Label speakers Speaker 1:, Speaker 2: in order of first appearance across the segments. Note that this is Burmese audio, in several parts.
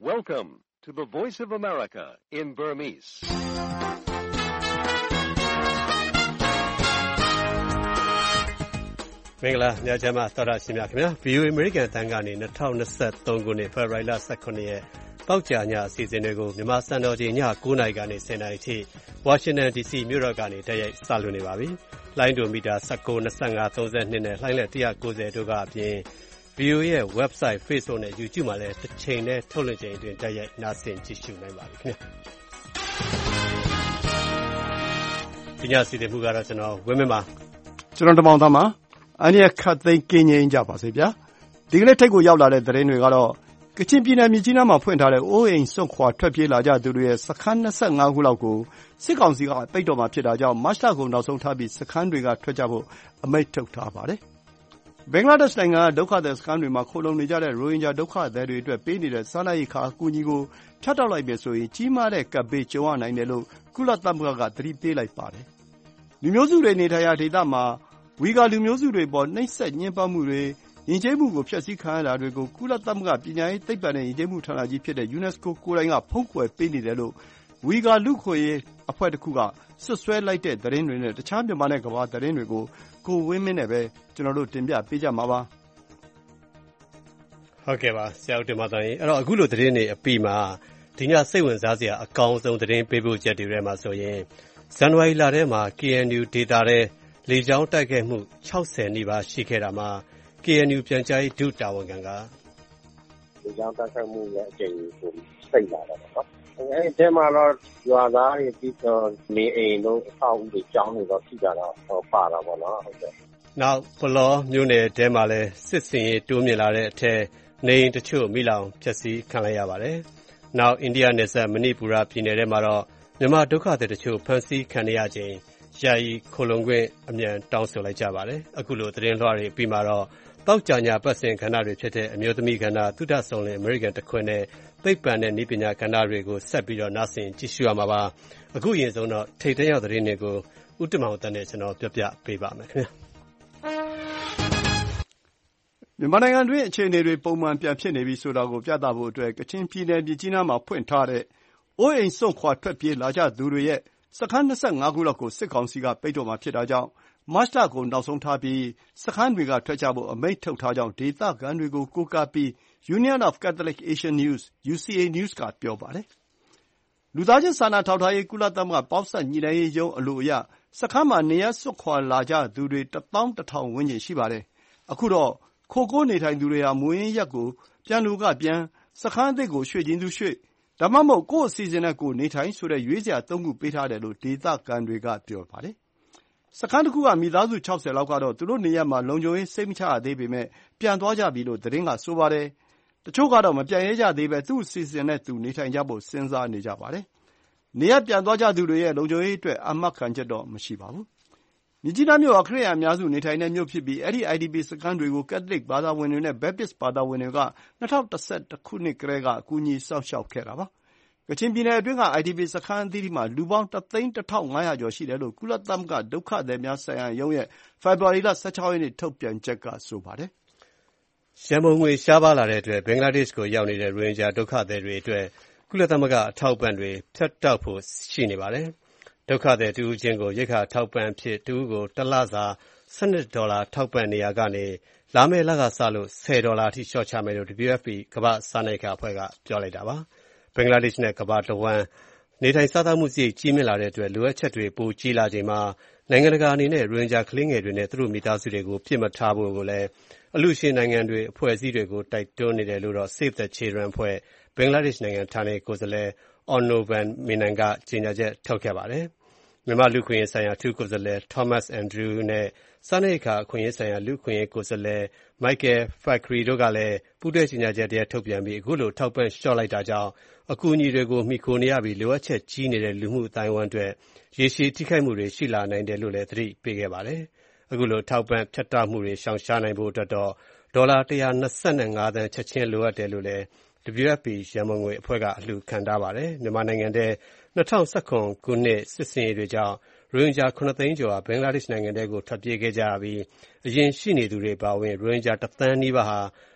Speaker 1: Welcome to the Voice of America in Burmese.
Speaker 2: ။မင်္ဂလာညချမ်းပါသောတာရှင်များခင်ဗျာ VOA American တန်ကနေ2023ခုနှစ်ဖေဖော်ဝါရီလ18ရက်ပေါက်ကြာညအစီအစဉ်တွေကိုမြန်မာစံတော်ချိန်ည9:00နာရီကနေ10:00နာရီထိ Washington DC မြို့တော်ကနေတိုက်ရိုက်စလွှင့်နေပါပြီ။လိုင်းဒိုမီတာ19, 25, 32နဲ့လှိုင်းလက်190တို့ကအပြင် VOA ရဲ့ website, Facebook နဲ့ YouTube မှာလည်းတစ်ချိန်နဲ့ထုတ်လွှင့်ချိန်အတွင်းတိုက်ရိုက်နားဆင်ကြည့်ရှုနိုင်ပါပြီခင်ဗျာ။ဒီညအစီအစဉ်မှုကတော့ကျွန်တော်ဝင်းမင်းပါ
Speaker 3: ကျွန်တော်တမောင်သားမှာအန်ရခတ်သိမ်းကင်းငိမ့်ကြပါစေဗျာဒီကနေ့ထိတ်ကိုရောက်လာတဲ့သတင်းတွေကတော့ကချင်ပြည်နယ်မြစ်ကြီးနားမှာဖွင့်ထားတဲ့အိုးအိမ်စွန့်ခွာထွက်ပြေးလာကြသူတွေရဲ့စခန်း25ခုလောက်ကိုစစ်ကောင်စီကပိတ်တော်မှာဖြစ်တာကြောင့်မတ်လကုန်နောက်ဆုံးထားပြီးစခန်းတွေကထွက်ကြဖို့အမိန့်ထုတ်ထားပါတယ်ဘင်္ဂလားဒေ့ရှ်နိုင်ငံဒုက္ခသည်စခန်းတွေမှာခိုလုံနေကြတဲ့ရိုဟင်ဂျာဒုက္ခသည်တွေအတွက်ပေးနေတဲ့စားနပ်ရိက္ခာအကူအညီကိုဖြတ်တောက်လိုက်ပြီဆိုရင်ကြီးမားတဲ့ကပ်ဘေးကြုံရနိုင်တယ်လို့ကုလသမဂ္ဂကသတိပေးလိုက်ပါတယ်လူမျိုးစုတွေနေထိုင်ရာဒေသမှာဝီဂါလူမျိုးစုတွေပေါ်နှိပ်စက်ညှဉ်းပန်းမှုတွေယဉ်ကျေးမှုကိုဖျက်ဆီးခံရတာတွေကိုကုလသမဂ္ဂပညာရေးသိပ္ပံနဲ့ယဉ်ကျေးမှုဌာနကြီးဖြစ်တဲ့ UNESCO ကိုယ်တိုင်ကဖုံးကွယ်ပေးနေတယ်လို့ဝီဂါလူ့အခွင့်အရေးအဖွဲ့တစ်ခုကစွပ်စွဲလိုက်တဲ့သတင်းတွေနဲ့တခြားမြန်မာနဲ့ကမ္ဘာသတင်းတွေကိုကိုဝင်းမင်းနဲ့ပဲကျွန်တော်တို့တင်ပြပေးကြမှာပါ
Speaker 2: ဟုတ်ကဲ့ပါဆရာဦးတင်ပါတိုင်းအဲ့တော့အခုလိုသတင်းတွေအပြီးမှာဒီညစိတ်ဝင်စားစရာအကောင်းဆုံးသတင်းပေးပို့ချက်တွေထဲမှာဆိုရင်ဇန်နဝါရီလထဲမှာ KNU ဒေတာထဲလေကြောင်းတိုက်ခိုက်မှု60နီးပါးရှိခဲ့တာမှာ KNU ပြန်ကြားရေးဒုတာဝန်ခံက
Speaker 4: လေကြောင်းတိုက်ခိုက်မှုရဲ့အကျိန်ကိုစိတ်လာတော့နော်အဲဒီထဲမှာတော့ရွာသားတွေပြီးတော့နေအိမ်တို့အဆောက်အဦတွေကျောင်းတွေတော့ရှိကြတာပါတာပေါ့နော်ဟုတ်ကဲ့
Speaker 2: နောက်ဘလောမြို့နယ်ထဲမှာလည်းစစ်စင်ရေးတိုးမြင့်လာတဲ့အထက်နေအိမ်တချို့မိလောင်ဖျက်ဆီးခံလိုက်ရပါတယ်နောက်အိန္ဒိယနယ်စပ်မဏိပူရပြည်နယ်ထဲမှာတော့မြန်မာဒုက္ခသည်တချို့ဖမ်းဆီးခံရချိန်ယာယီခိုလုံခွင့်အမြန်တောင်းဆိုလိုက်ကြပါတယ်အခုလိုသတင်းလွှာတွေပြီးမှာတော့တောက်ကြညာပတ်စဉ်ခန္ဓာတွေဖြစ်တဲ့အမျိုးသမီးခန္ဓာသုဒ္ဓဆောင်လင်အမေရိကန်တခွင်နဲ့သိပ္ပံနဲ့နည်းပညာခန္ဓာတွေကိုဆက်ပြီးတော့နားဆင်ကြည့်ရှုရမှာပါအခုအရင်ဆုံးတော့ထိတ်တန့်ရောက်သတင်းတွေကိုဥတ္တမောင်တန်းနဲ့ကျွန်တော်ပြပြပေးပါမယ်ခင်
Speaker 3: ဗျမြန်မာနိုင်ငံတွင်းအခြေအနေတွေပုံမှန်ပြန်ဖြစ်နေပြီဆိုတာကိုပြသဖို့အတွက်ကချင်ပြည်နယ်ပြည်ကြီးနားမှာဖွင့်ထားတဲ့အိုးအိမ်စွန့်ခွာထွက်ပြေးလာကြသူတွေရဲ့စခန်း25ခုလောက်ကိုစစ်ကောင်စီကပိတ်တော်မှာဖြစ်တာကြောင့်မတ်လကိုနောက်ဆုံးထားပြီးစခန်းတွေကထွက်ကြဖို့အမိန့်ထုတ်ထားကြောင်းဒေသခံတွေကိုကိုးကားပြီး Union of Catholic Asian News UCA News ကပြောပါတယ်လူသားချင်းစာနာထောက်ထားရေးကုလသမဂ္ဂပေါင်းစပ်ညီလာရေးရုံးအလို့အရစခန်းမှာနေရစွန့်ခွာလာကြသူတွေ11000ဝန်းကျင်ရှိပါတယ်အခုတော့ခိုကိုးနေထိုင်သူတွေဟာမူရင်းရက်ကိုပြန်လူကပြန်စခန်းအသစ်ကိုရွှေ့ခြင်းသူရွှေ့ဒါမှမဟုတ်ကိုယ့်အစီအစဉ်နဲ့ကိုယ်နေထိုင်ဆိုတဲ့ရွေးစရာ3ခုပေးထားတယ်လို့ဒေသခံတွေကပြောပါတယ်စခန်းတစ်ခုကမိသားစု60လောက်ကတော့သူတို့နေရာမှာလုံခြုံရေးစိတ်မချရသေးပေမဲ့ပြန်သွားကြပြီလို့သတင်းကဆိုပါတယ်တချို့ကတော့မပြန်ရဲကြသေးပဲသူ့အစီအစဉ်နဲ့သူနေထိုင်ကြဖို့စဉ်းစားနေကြပါတယ်နေရပြန်သွားကြသူတွေရဲ့လုံခြုံရေးအတွက်အာမခံချက်တော့မရှိပါဘူးမြစ်ကြီးနားမြို့အခရစ်ယာန်အများစုနေထိုင်တဲ့မြို့ဖြစ်ပြီးအဲ့ဒီ IDP စခန်းတွေကိုကက်သလစ်ဘာသာဝင်တွေနဲ့ Baptist ဘာသာဝင်တွေက2011ခုနှစ်ကတည်းကအကူအညီစောင့်ရှောက်ခဲ့တာပါကချင်ပြည်နယ်အတွင်းက IDP စခန်းအသီးသီးမှာလူပေါင်း11500ကျော်ရှိတယ်လို့ကုလသမဂ္ဂဒုက္ခသည်များဆိုင်ရာရုံးရဲ့ဖေဖော်ဝါရီလ16ရက်နေ့ထုတ်ပြန်ချက်ကဆိုပါတယ်
Speaker 2: ရန်ပုံငွေရှားပါလာတဲ့အတွက်ဘင်္ဂလားဒေ့ရှ်ကိုရောက်နေတဲ့ရိုဟင်ဂျာဒုက္ခသည်တွေအတွက်ကုလသမဂ္ဂအထောက်ပံ့တွေဖြတ်တောက်ဖို့ရှိနေပါတယ်ဒုက္ခသည်တူဦးချင်းကိုရိက္ခာထောက်ပံ့ဖြစ်တူဦးကိုတစ်လစာ$12ထောက်ပံ့နေရကနေလာမယ့်လကစလို့$10အထိလျှော့ချမယ်လို့ WFP ကမ္ဘာ့စားနပ်ရိက္ခာအဖွဲ့ကပြောလိုက်တာပါဘင်္ဂလားဒေ့ရှ်နဲ့ကမ္ဘာတဝန်းနေထိုင်စားသောက်မှုစရိတ်ကြီးမြင့်လာတဲ့အတွက်လိုအပ်ချက်တွေပိုကြီးလာချိန်မှာနိုင်ငံတကာအနေနဲ့ရိုဟင်ဂျာကလေးငယ်တွေနဲ့သူတို့မိသားစုတွေကိုပြစ်မှတ်ထားဖို့ကိုလည်းအလှူရှင်နိုင်ငံတွေအဖွဲ့အစည်းတွေကိုတိုက်တွန်းနေတယ်လို့တော့ Save the Children အဖွဲ့ဘင်္ဂလားဒေ့ရှ်နိုင်ငံဌာနေကိုယ်စားလှယ် Onnovan Menon ကကြေညာချက်ထုတ်ခဲ့ပါတယ်မြန်မာလူ့ခွင့်ရေးဆိုင်ရာအထူးကိုယ်စားလှယ် Thomas Andrew နဲ့စားနပ်ရိက္ခာအခွင့်အရေးဆိုင်ရာလူ့ခွင့်ရေးကိုယ်စားလှယ် Michael Fakhri တို့ကလည်းပူးတွဲကြေညာချက်တရားထုတ်ပြန်ပြီးအခုလိုထောက်ပံ့လျှော့လိုက်တာကြောင့်အကူအညီတွေကိုမှီခိုနေရပြီးလိုအပ်ချက်ကြီးနေတဲ့လူမှုအတိုင်းအဝန်းအတွက်ရေရှည်ထိခိုက်မှုတွေရှိလာနိုင်တယ်လို့လည်းသတိပေးခဲ့ပါတယ်အခုလိုထောက်ပံ့ဖြတ်တောက်မှုတွေရှောင်ရှားနိုင်ဖို့အတွက်တော့ဒေါ်လာ125သန်းချက်ချင်းလိုအပ်တယ်လို့လည်း WFP ရန်ပုံငွေအဖွဲ့ကအလှူခံထားပါတယ်မြန်မာနိုင်ငံထဲ2019ခုနှစ်စစ်ဆင်ရေးတွေကြောင့်ရိုဟင်ဂျာ9သိန်းကျော်ဟာဘင်္ဂလားဒေ့ရှ်နိုင်ငံထဲကိုထွက်ပြေးခဲ့ကြပြီးအရင်ရှိနေသူတွေပါဝင်ရိုဟင်ဂျာ1သန်းနီးပါးဟာ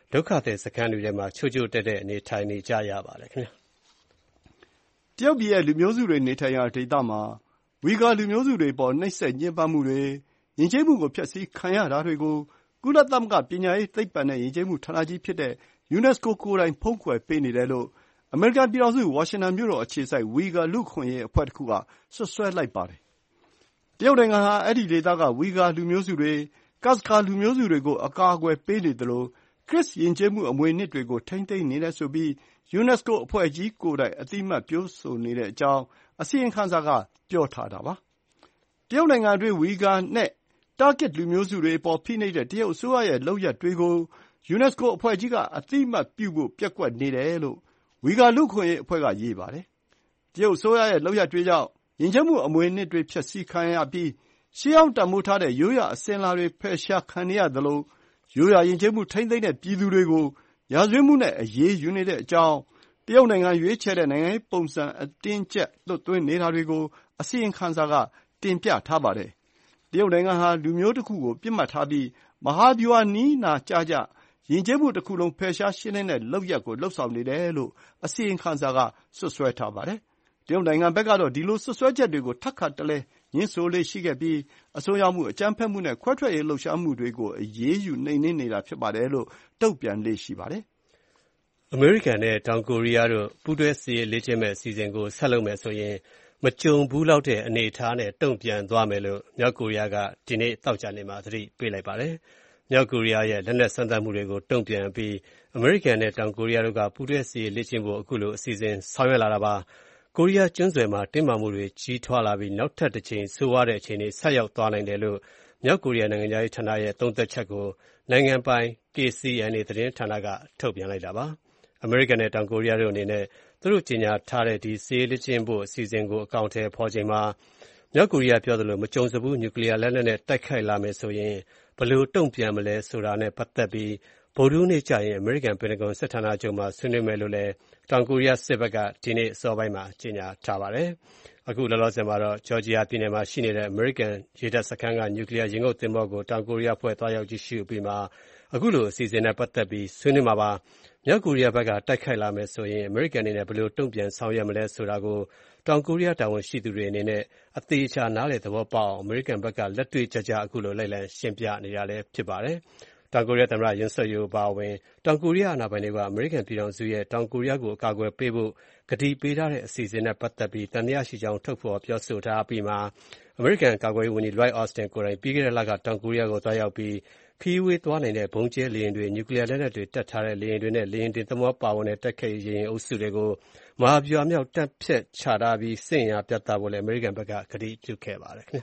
Speaker 2: ဒုက္ခသည်စခန်းတွေထဲမှာချို့ချို့တဲ့အနေထိုင်နေကြရပါတယ်ခင်ဗျာ
Speaker 3: ။တရုတ်ပြည်ရဲ့လူမျိုးစုတွေနေထိုင်ရာဒေသမှာဝီဂါလူမျိုးစုတွေပေါ်နှိပ်စက်ညှဉ်းပန်းမှုတွေယဉ်ကျေးမှုကိုဖျက်ဆီးခံရတာတွေကိုကုလသမဂ္ဂပညာရေးသိပ္ပံနဲ့ယဉ်ကျေးမှုဌာနကြီးဖြစ်တဲ့ UNESCO ကိုယ်တိုင်ဖုံးကွယ်ပေးနေတယ်လို့အမေရိကန်ပြည်ထောင်စုဝါရှင်တန်မြို့တော်အခြေစိုက်ဝီဂါလူ့အခွင့်အရေးအဖွဲ့တခုကစွပ်စွဲလိုက်ပါတယ်။တရုတ်နိုင်ငံဟာအဲဒီဒေသကဝီဂါလူမျိုးစုတွေကတ်စကာလူမျိုးစုတွေကိုအကာအကွယ်ပေးနေသလိုခရစ်ယဉ်ကျေးမှုအမွေအနှစ်တွေကိုထိန်းသိမ်းနေတယ်ဆိုပြီး UNESCO အဖွဲ့ကြီးကိုယ်တိုင်အသိအမှတ်ပြုဆိုနေတဲ့အကြောင်းအစီရင်ခံစာကပြောထားတာပါ။တရုတ်နိုင်ငံအတွင်းဝီဂါနဲ့တားကစ်လူမျိုးစုတွေအပေါ်ဖိနှိပ်တဲ့တရုတ်အစိုးရရဲ့လုပ်ရပ်တွေကို UNESCO အဖွဲ့ကြီးကအသိအမှတ်ပြုဖို့ပျက်ကွက်နေတယ်လို့ဝီဂါလူ့အခွင့်အရေးအဖွဲ့ကရေးပါတယ်။တရုတ်အစိုးရရဲ့လုပ်ရပ်တွေကြောင့်ယဉ်ကျေးမှုအမွေအနှစ်တွေဖျက်ဆီးခံရပြီးရှေးဟောင်းတန်ဖိုးထားတဲ့ရိုးရာအစဉ်အလာတွေဖယ်ရှားခံနေရသလိုရိုးရာယဉ်ကျေးမှုထိန်းသိမ်းတဲ့ပြည်သူတွေကိုရာဇဝတ်မှုနဲ့အရေးယူနေတဲ့အကြောင်းတရုတ်နိုင်ငံရွေးချယ်တဲ့နိုင်ငံရေးပုံစံအတင်းကျပ်လွှတ်သွင်းနေတာတွေကိုအစီရင်ခံစာကတင်ပြထားပါတယ်။တရုတ်နိုင်ငံဟာလူမျိုးတစ်ခုကိုပစ်မှတ်ထားပြီးမဟာဗျူဟာနည်းနာကျကျယဉ်ကျေးမှုတစ်ခုလုံးဖယ်ရှားရှင်းလင်းတဲ့လုပ်ရပ်ကိုလုပ်ဆောင်နေတယ်လို့အစီရင်ခံစာကစွပ်စွဲထားပါတယ်။တရုတ်နိုင်ငံဘက်ကတော့ဒီလိုစွပ်စွဲချက်တွေကိုထပ်ခါတလဲငြင်းဆိုလေ့ရှိခဲ့ပြီးအစွန်းရောက်မှုအကြမ်းဖက်မှုနဲ့ခွဲထွက်ရေးလှုပ်ရှားမှုတွေကိုအရေးယူနှိမ်နင်းနေတာဖြစ်ပါတယ်လို့တုံ့ပြန်လေ့ရှိပါတယ်
Speaker 2: ။အမေရိကန်နဲ့တောင်ကိုရီးယားတို့ပူးတွဲစစ်ရေးလေ့ကျင့်မယ့်အစီအစဉ်ကိုဆက်လုပ်မယ်ဆိုရင်မကြုံဘူးလောက်တဲ့အနေအထားနဲ့တုံ့ပြန်သွားမယ်လို့မြောက်ကိုရီးယားကဒီနေ့သောကြာနေ့မှာသတိပေးလိုက်ပါတယ်။မြောက်ကိုရီးယားရဲ့လက်နက်စမ်းသပ်မှုတွေကိုတုံ့ပြန်ပြီးအမေရိကန်နဲ့တောင်ကိုရီးယားတို့ကပူးတွဲစစ်ရေးလေ့ကျင့်ဖို့အခုလိုအစီအစဉ်ဆောင်ရွက်လာတာပါ။ကိုရီးယားကျွန်းဆွယ်မှာတင်းမာမှုတွေကြီးထွားလာပြီးနောက်ထပ်တစ်ကြိမ်ဆိုးဝါးတဲ့အခြေအနေဆက်ရောက်သွားနိုင်တယ်လို့မြောက်ကိုရီးယားနိုင်ငံသားရေးဌာနရဲ့သုံးသပ်ချက်ကိုနိုင်ငံပိုင် KCNA သတင်းဌာနကထုတ်ပြန်လိုက်တာပါ။အမေရိကန်နဲ့တောင်ကိုရီးယားတို့အနေနဲ့သူတို့ကြေညာထားတဲ့ဒီစစ်ရေးလေ့ကျင့်ဖို့အစီအစဉ်ကိုအကောင့်ထဲပေါ်ချိန်မှာမြောက်ကိုရီးယားပြောသလိုမကြုံစဘူးနျူကလ িয়ার လက်နက်နဲ့တိုက်ခိုက်လာမယ်ဆိုရင်ဘယ်လိုတုံ့ပြန်မလဲဆိုတာနဲ့ပတ်သက်ပြီးဗုဒ္ဓဟူးနေ့ကျရင်အမေရိကန်ပင်တဂွန်စစ်ဌာနချုပ်မှာဆွေးနွေးမယ်လို့လည်းတောင်ကိုရီးယားစစ်ဘက်ကဒီနေ့အစောပိုင်းမှာကြေညာထားပါတယ်။အခုလောလောဆယ်မှာတော့ဂျော်ဂျီယာပြည်နယ်မှာရှိနေတဲ့အမေရိကန်ရေတပ်စခန်းကနျူကလ িয়ার ရင်ငုပ်သင်္ဘောကိုတောင်ကိုရီးယားဖွဲ့သွားရောက်ကြည့်ရှုပြီးမှအခုလိုအစီအစဉ်နဲ့ပတ်သက်ပြီးဆွေးနွေးမှာပါ။မြောက်ကိုရီးယားဘက်ကတိုက်ခိုက်လာမယ်ဆိုရင်အမေရိကန်အနေနဲ့ဘယ်လိုတုံ့ပြန်ဆောင်ရွက်မလဲဆိုတာကိုတောင်ကိုရီးယားတာဝန်ရှိသူတွေအနေနဲ့အသေးချာနားလည်သဘောပေါက်အောင်အမေရိကန်ဘက်ကလက်တွေ့ကျကျအခုလိုလိုက်လံရှင်းပြနေတာလည်းဖြစ်ပါတယ်။တောင်ကိုရီးယားသမ္မတယွန်ဆွတ်ယိုးပါဝင်တောင်ကိုရီးယားအာဏာပိုင်တွေကအမေရိကန်ပြည်ထောင်စုရဲ့တောင်ကိုရီးယားကိုအကာအကွယ်ပေးဖို့ကတိပေးထားတဲ့အစီအစဉ်နဲ့ပတ်သက်ပြီးတန်တရားရှိကြောင်းထုတ်ဖော်ပြောဆိုထားပြီးမှအမေရိကန်ကာကွယ်ရေးဝန်ကြီး Lloyd Austin ကိုယ်တိုင်ပြီးခဲ့တဲ့လကတောင်ကိုရီးယားကိုသွားရောက်ပြီးခရီးဝေးသွားနိုင်တဲ့ဘုံကျဲလေယာဉ်တွေနျူကလ িয়ার လက်နက်တွေတပ်ထားတဲ့လေယာဉ်တွေနဲ့လေယာဉ်တင်သင်္ဘောပါဝင်တဲ့တိုက်ခိုက်ရေးအုပ်စုတွေကိုမဟာဗျူဟာမြောက်တပ်ဖြတ်ချထားပြီးစစ်အင်အားပြသဖို့လည်းအမေရိကန်ဘက်ကကတိပြုခဲ့ပါတယ်ခင်ဗျာ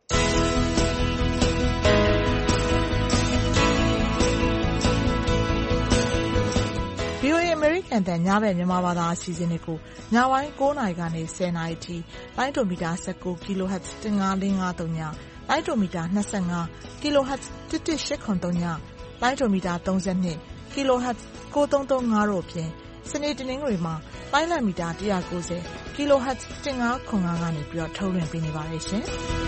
Speaker 5: VOA အမေရိကန်တန်ညဘက်မြန်မာဘာသာအစီအစဉ်တွေကိုညပိုင်း9:00 နာရီကနေ10:00 နာရီထိလိုင်းဒိုမီတာ19 kHz 15553ညလိုင်းဒိုမီတာ25 kHz 11883ညလိုင်းဒိုမီတာ32 kHz 9335တို့ဖြင့်စနေတနင်္ဂနွေမှာလိုင်းလံမီတာ190 kHz 1505ကနေပြီးတော့ထုတ်လွှင့်ပေးနေပါတယ်ရှင်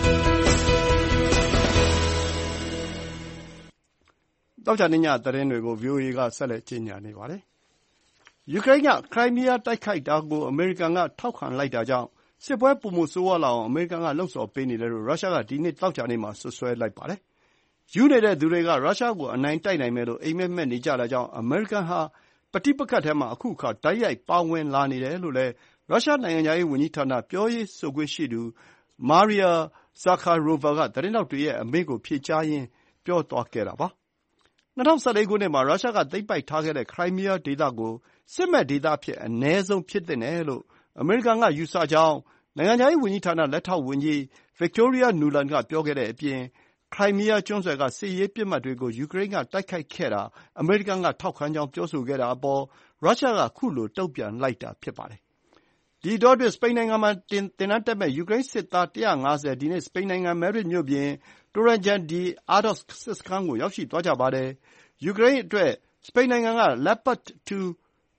Speaker 3: ။တောက်ကြနေညသတင်းတွေကို VOA ကဆက်လက်ကြီးညာနေပါတယ်။ယူကရိန်းကခရိုင်းမီးယားတိုက်ခိုက်တာကိုအမေရိကန်ကထောက်ခံလိုက်တာကြောင့်စစ်ပွဲပိုမိုဆိုးဝါးလာအောင်အမေရိကန်ကလှုံ့ဆော်ပေးနေတယ်လို့ရုရှားကဒီနေ့သောကြာနေ့မှာစွပ်စွဲလိုက်ပါတယ်။ယူနေတဲ့သူတွေကရုရှားကိုအနိုင်တိုက်နိုင်မယ်လို့အိပ်မက်မက်နေကြတာကြောင့်အမေရိကန်ဟာပဋိပက္ခထဲမှာအခုအခါတိုက်ရိုက်ပါဝင်လာနေတယ်လို့လည်းရုရှားနိုင်ငံခြားရေးဝန်ကြီးဌာနပြောရေးဆိုခွင့်ရှိသူမာရီယာဇာခါရိုဗာကသတင်းထောက်တွေရဲ့အမေးကိုဖြေကြားရင်းပြောသွားခဲ့တာပါ။2014ခုနှစ်မှာရုရှားကသိမ်းပိုက်ထားခဲ့တဲ့ခရိုင်းမီးယားဒေသကိုစစ်မဲ့ဒေသအဖြစ်အနည်းဆုံးဖြစ်သင့်တယ်လို့အမေရိကန်ကယူဆကြောင်းနိုင်ငံခြားရေးဝန်ကြီးဌာနလက်ထောက်ဝန်ကြီး Victoria Nuland ကပြောခဲ့တဲ့အပြင်ခရိုင်းမီးယားကျွန်းဆွယ်ကစစ်ရေးပစ်မှတ်တွေကိုယူကရိန်းကတိုက်ခိုက်ခဲ့တာအမေရိကန်ကထောက်ခံကြောင်းပြောဆိုခဲ့တာအပေါ်ရုရှားကခုလိုတုံ့ပြန်လိုက်တာဖြစ်ပါတယ်။ဒီအတောအတွင်းစပိန်နိုင်ငံမှာသင်တန်းတက်မဲ့ယူကရိန်းစစ်သား150ဒီနေ့စပိန်နိုင်ငံမဲရစ်မြို့ပြင် Torrellano de Ardoz စစ်စခန်းကိုရောက်ရှိသွားကြပါတယ်။ယူကရိန်းအတွက်စပိန်နိုင်ငံက Leopard 2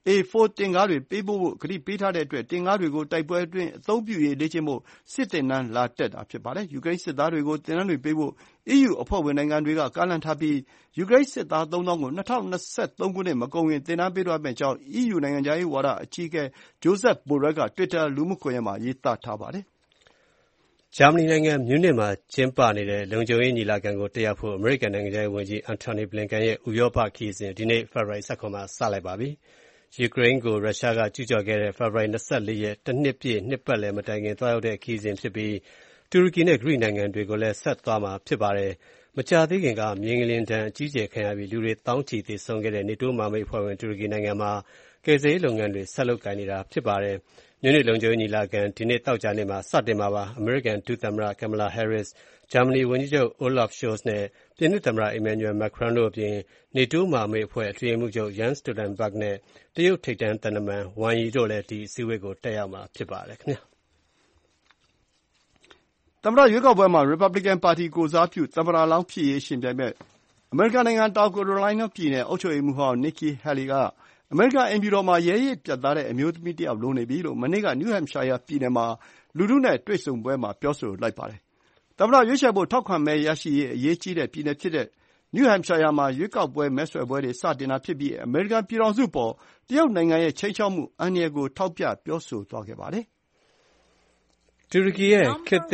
Speaker 3: A4 တင်ကားတွေပေးပို့ဖို့ကတိပေးထားတဲ့အတွက်တင်ကားတွေကိုတိုက်ပွဲအတွင်းအသုံးပြုရေးလေ့ကျင့်ဖို့စစ်သင်တန်းလာတက်တာဖြစ်ပါတယ်။ယူကရိန်းစစ်သားတွေကိုသင်တန်းတွေပေးဖို့ EU အဖွဲ့ဝင်နိုင်ငံတွေကကမ်းလှမ်းထားပြီးယူကရိန်းစစ်သား ၃,၀၀၀ ကို 2023 ခုနှစ်မကုန်ခင်သင်တန်းပေးသွားမယ့်အကြောင်း EU နိုင်ငံခြားရေးဝါဒအကြီးအကဲ Josep Borrell က Twitter လူမှုကွန်ရက်မှာရေးသားထားပါတယ်
Speaker 2: ။ဂျာမနီနိုင်ငံမြူးနစ်မှာကျင်းပနေတဲ့လုံခြုံရေးညီလာခံကိုတက်ရောက်ဖို့အမေရိကန်နိုင်ငံခြားရေးဝန်ကြီး Antony Blinken ရဲ့ဥရောပခရီးစဉ်ဒီနေ့ဖေဖော်ဝါရီ 19 မှာစလိုက်ပါပြီ။ယူကရိန်းကိုရုရှားကကျူးကျော်ခဲ့တဲ့ဖေဖော်ဝါရီ 24 ရက်တနှစ်ပြည့်နှစ်ပတ်လည်မတိုင်ခင်သွားရောက်တဲ့ခရီးစဉ်ဖြစ်ပြီးတူရကီနဲ့ဂရိနိုင်ငံတွေကိုလည်းဆက်သွားမှာဖြစ်ပါတယ်။မကြာသေးခင်ကမြေငလျင်ဒဏ်အကြီးအကျယ်ခံရပြီးလူတွေသောင်းချီသေဆုံးခဲ့တဲ့နေတိုးမဟာမိတ်အဖွဲ့ဝင်တူရကီနိုင်ငံမှာကယ်ဆယ်ရေးလုပ်ငန်းတွေဆက်လုပ်ကိုင်နေတာဖြစ်ပါတယ်။မြူးနစ်လုံခြုံရေးညီလာခံဒီနေ့သောကြာနေ့မှာစတင်မှာပါ။အမေရိကန်ဒုသမ္မတ Kamala Harris ဂျာမနီဝန်ကြီးချုပ် Olaf Scholz နဲ့ပြင်သစ်သမ္မတ Emmanuel Macron တို့အပြင်နေတိုးမဟာမိတ်အဖွဲ့အတွင်းရေးမှူးချုပ် Jens Stoltenberg နဲ့တရုတ်ထိပ်တန်းသံတမန် Wang Yi တို့လည်းဒီအစည်းအဝေးကိုတက်ရောက်မှာဖြစ်ပါတယ်ခင်ဗျာ
Speaker 3: ။သမ္မတရွေးကောက်ပွဲမှာရီပတ်ဘလီကန်ပါတီကိုယ်စားပြုသမ္မတလောင်းဖြစ်ရေးယှဉ်ပြိုင်မယ့်အမေရိကန်နိုင်ငံတောင်ကာရိုလိုင်းနားပြည်နယ်အုပ်ချုပ်ရေးမှူးဟောင်း Nikki Haley ကအမေရိကန်အိမ်ဖြူတော်မှာရဲရင့်ပြတ်သားတဲ့အမျိုးသမီးတယောက်လိုနေပြီလို့မနေ့က New Hampshire ပြည်နယ်မှာလူထုနဲ့တွေ့ဆုံပွဲမှာပြောဆိုလိုက်ပါတယ်။သမ္မတရွေးချယ်ဖို့ထောက်ခံမဲရရှိရေးအရေးကြီးတဲ့ပြည်နယ်ဖြစ်တဲ့ New Hampshire မှာရွေးကောက်ပွဲမဲဆွယ်ပွဲတွေစတင်တာဖြစ်ပြီးအမေရိကန်ပြည်ထောင်စုအပေါ်တရုတ်နိုင်ငံရဲ့ခြိမ်းခြောက်မှုအန္တရာယ်ကိုထောက်ပြပြောဆိုသွားခဲ့ပါတယ်
Speaker 2: ။တူရကီရဲ့ခေတ်သစ်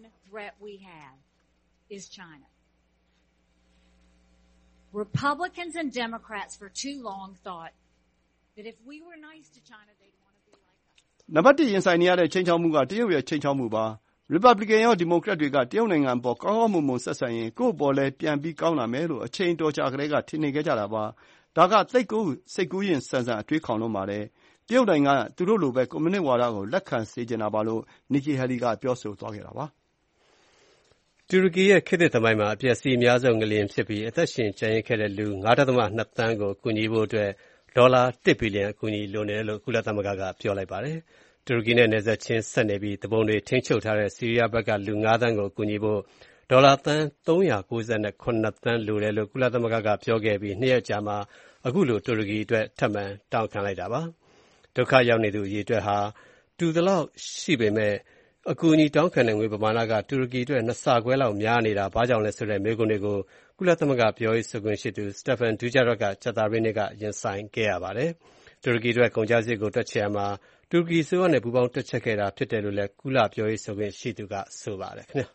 Speaker 6: Republicans and Democrats for too long thought that if we were nice to China they'd want to be like us.
Speaker 3: နံပါတ်1ရင်ဆိုင်နေရတဲ့ခြိမ်းခြောက်မှုကတရုတ်ရဲ့ခြိမ်းခြောက်မှုပါ။ Republican ရော Democrat တွေကတရုတ်နိုင်ငံအပေါ်ကောင်းကောင်းမွန်မွန်ဆက်ဆံရင်ကိုယ့်အပေါ်လည်းပြန်ပြီးကောင်းလာမယ်လို့အချိန်တော်ကြာကတည်းကထင်နေခဲ့ကြတာပါ။ဒါကသိပ်ကိုစိတ်ကူးယဉ်ဆန်ဆန်အတွေးခေါင်လွန်းပါတယ်။တရုတ်နိုင်ငံကသူတို့လိုပဲကွန်မြူနစ်ဝါဒကိုလက်ခံစေချင်တာပါလို့ Nikki Haley ကပြောဆိုသွားခဲ့တာပါ။
Speaker 2: တူရကီရဲ့ခေတ်သစ်သမိုင်းမှာအပျက်စီးအများဆုံးငလျင်ဖြစ်ပြီးအသက်ရှင်ကျန်ရစ်ခဲ့တဲ့လူ ၅.၂ သန်းကိုကူညီဖို့အတွက်ဒေါ်လာ 1 ဘီလီယံအကူအညီလိုနေတယ်လို့ကုလသမဂ္ဂကပြောလိုက်ပါတယ်။တူရကီနဲ့နယ်စပ်ချင်းဆက်နေပြီးသူပုန်တွေထိန်းချုပ်ထားတဲ့ဆီးရီးယားဘက်ကလူ ၅ သန်းကိုကူညီဖို့ဒေါ်လာသန်း 397 သန်းလိုတယ်လို့ကုလသမဂ္ဂကပြောခဲ့ပြီး2 ရက်ကြာမှာအခုလိုတူရကီအတွက်ထပ်မံတောင်းခံလိုက်တာပါ။ဒုက္ခရောက်နေသူအရေအတွက်ဟာတူသလောက်ရှိပေမဲ့အကူအညီတောင်းခံတဲ့ငွေပမာဏကတူရကီအတွက်2ဆခွဲလောက်များနေတာဘာကြောင့်လဲဆိုတဲ့မေးခွန်းတွေကိုကုလသမဂ္ဂပြောရေးဆိုခွင့်ရှိသူ Stephen Dujarric ကကြာသပတေးနေ့ကရင်ဆိုင်ခဲ့ရပါတယ်။တူရကီအတွက်ကုန်ကျစရိတ်ကိုတွက်ချက်ရမှာတူရကီအစိုးရနဲ့ပူးပေါင်းတွက်ချက်ခဲ့တာဖြစ်တယ်လို့လည်းကုလပြောရေးဆိုခွင့်ရှိသူကဆိုပါတယ်ခင်ဗျာ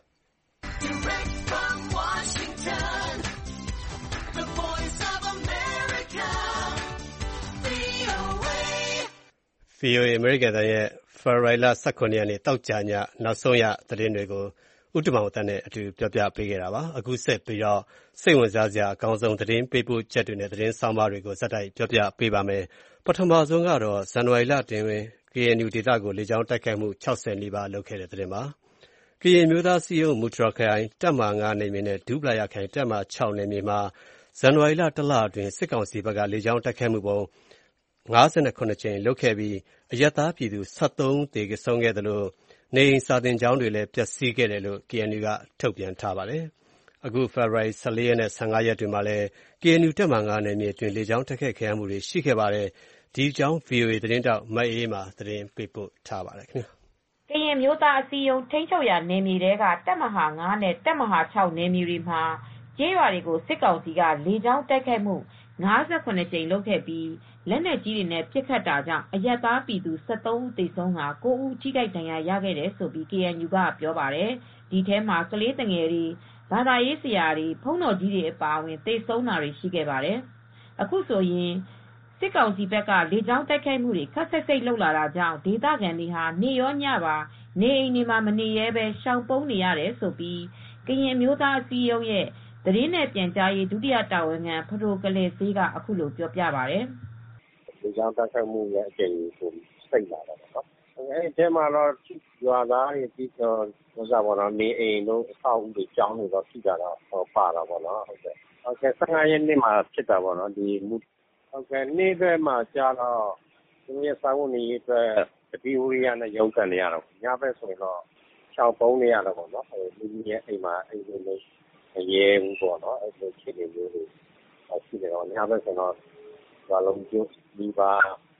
Speaker 2: ။ VOA အမေရိကန်ရဲ့ဖေဖော်ဝါရီလ 19 ရက်နေ့တောက်ကြညနောက်ဆုံးရသတင်းတွေကိုဥတ္တမောင်အတန်းနဲ့အတူပြောပြပေးခဲ့တာပါ။အခုဆက်ပြီးတော့စိတ်ဝင်စားစရာအကောင်းဆုံးသတင်းပေးပို့ချက်တွေနဲ့သတင်းဆောင်းပါးတွေကိုဇက်တိုက်ပြောပြပေးပါမယ်။ပထမဆုံးကတော့ဇန်နဝါရီလတွင် KNU ဒေသကိုလေကြောင်းတိုက်ခိုက်မှု60နီးပါးလုပ်ခဲ့တဲ့သတင်းပါ။ကရင်မျိုးသားစီယုံမူထရခရိုင်တပ်မ5နယ်မြေနဲ့ဒူပလာယာခိုင်တပ်မ6နယ်မြေမှာဇန်နဝါရီလတလအတွင်းစစ်ကောင်စီဘက်ကလေကြောင်းတိုက်ခိုက်မှုပုံ59ကြိမ်လုပ်ခဲ့ပြီးအရပ်သားပြည်သူ73ဦးသေဆုံးခဲ့သလိုနေအိမ်စာသင်ကျောင်းတွေလည်းပျက်စီးခဲ့တယ်လို့ KNU ကထုတ်ပြန်ထားပါတယ်။အခုဖေဖော်ဝါရီ14ရက်နဲ့15ရက်တွေမှာလည်း KNU တပ်မ5နယ်မြေအတွင်းလေကြောင်းတိုက်ခိုက်ခံရမှုတွေရှိခဲ့ပါတယ်။ဒီအကြောင်း VOA သတင်းတောက်မအေးမာသတင်းပေးပို့ထားပါတယ်ခင်ဗျာ
Speaker 7: ။ကရင်မျိုးသားအစည်းအရုံးထိန်းချုပ်ရာနယ်မြေတွေကတပ်မဟာ9နဲ့တပ်မဟာ6နယ်မြေတွေမှာကျေးရွာတွေကိုစစ်ကောင်စီကလေကြောင်းတိုက်ခိုက်မှု58ကြိမ်လုပ်ခဲ့ပြီးလက်နက်ကြီးတွေနဲ့ပစ်ခတ်တာကြောင့်အရပ်သားပြည်သူ73ဦးသေဆုံးတာ9ဦးထိခိုက်ဒဏ်ရာရခဲ့တယ်လို့ KNU ကပြောပါတယ်။ဒီထဲမှာကလေးငယ်တွေဘာသာရေးဆရာတွေဘုန်းတော်ကြီးတွေအပါအဝင်သေဆုံးတာတွေရှိခဲ့ပါတယ်။အခုဆိုရင်စစ်ကောင်စီဘက်ကလေကြောင်းတိုက်ခိုက်မှုတွေခပ်စိတ်စိတ်လုပ်လာတာကြောင့်ဒေသခံတွေဟာနေရောညပါနေအိမ်တွေမှာမနေရဲပဲရှောင်ပုန်းနေရတယ်လို့ကရင်မျိုးသားအစည်းအရုံးရဲ့သတင်းနဲ့ပြန်ကြားရေးဒုတိယတာဝန်ခံဖဒိုကလယ်စေးကအခုလိုပြောပြပါတယ်
Speaker 4: ။ဒီကြောင့်တိုက်ခိုက်မှုရဲ့အကျဉ်းကိုစိတ်လာတာပေါ့။အဲဒီထဲမှာတော့ရွာသားတွေပြီးတော့နေအိမ်တို့အဆောက်အဦတွေကျောင်းတွေတော့ရှိကြတော့ပါတာပေါ့နော်။ဟုတ်ကဲ့15ရက်နေ့မှာဖြစ်တာပေါ့နော်ဒီဟုတ်ကဲ့နေ့ဘက်မှာကြာတော့သူရဲ့စာဝန်ကြီးအတွက်တတိဝရိယနဲ့ရုန်းကန်နေရတော့ညဘက်ဆိုရင်တော့ချောင်းပုံးနေရတော့ပေါ့နော်လူကြီးရဲ့အိမ်မှာအိမ်လေးရဲဘူးပေါ့နော်အဲ့လိုဖြစ်နေလို့ရှိတယ်တော့ညဘက်ဆိုတော့ဘာလုံးကျိုးဒီပါ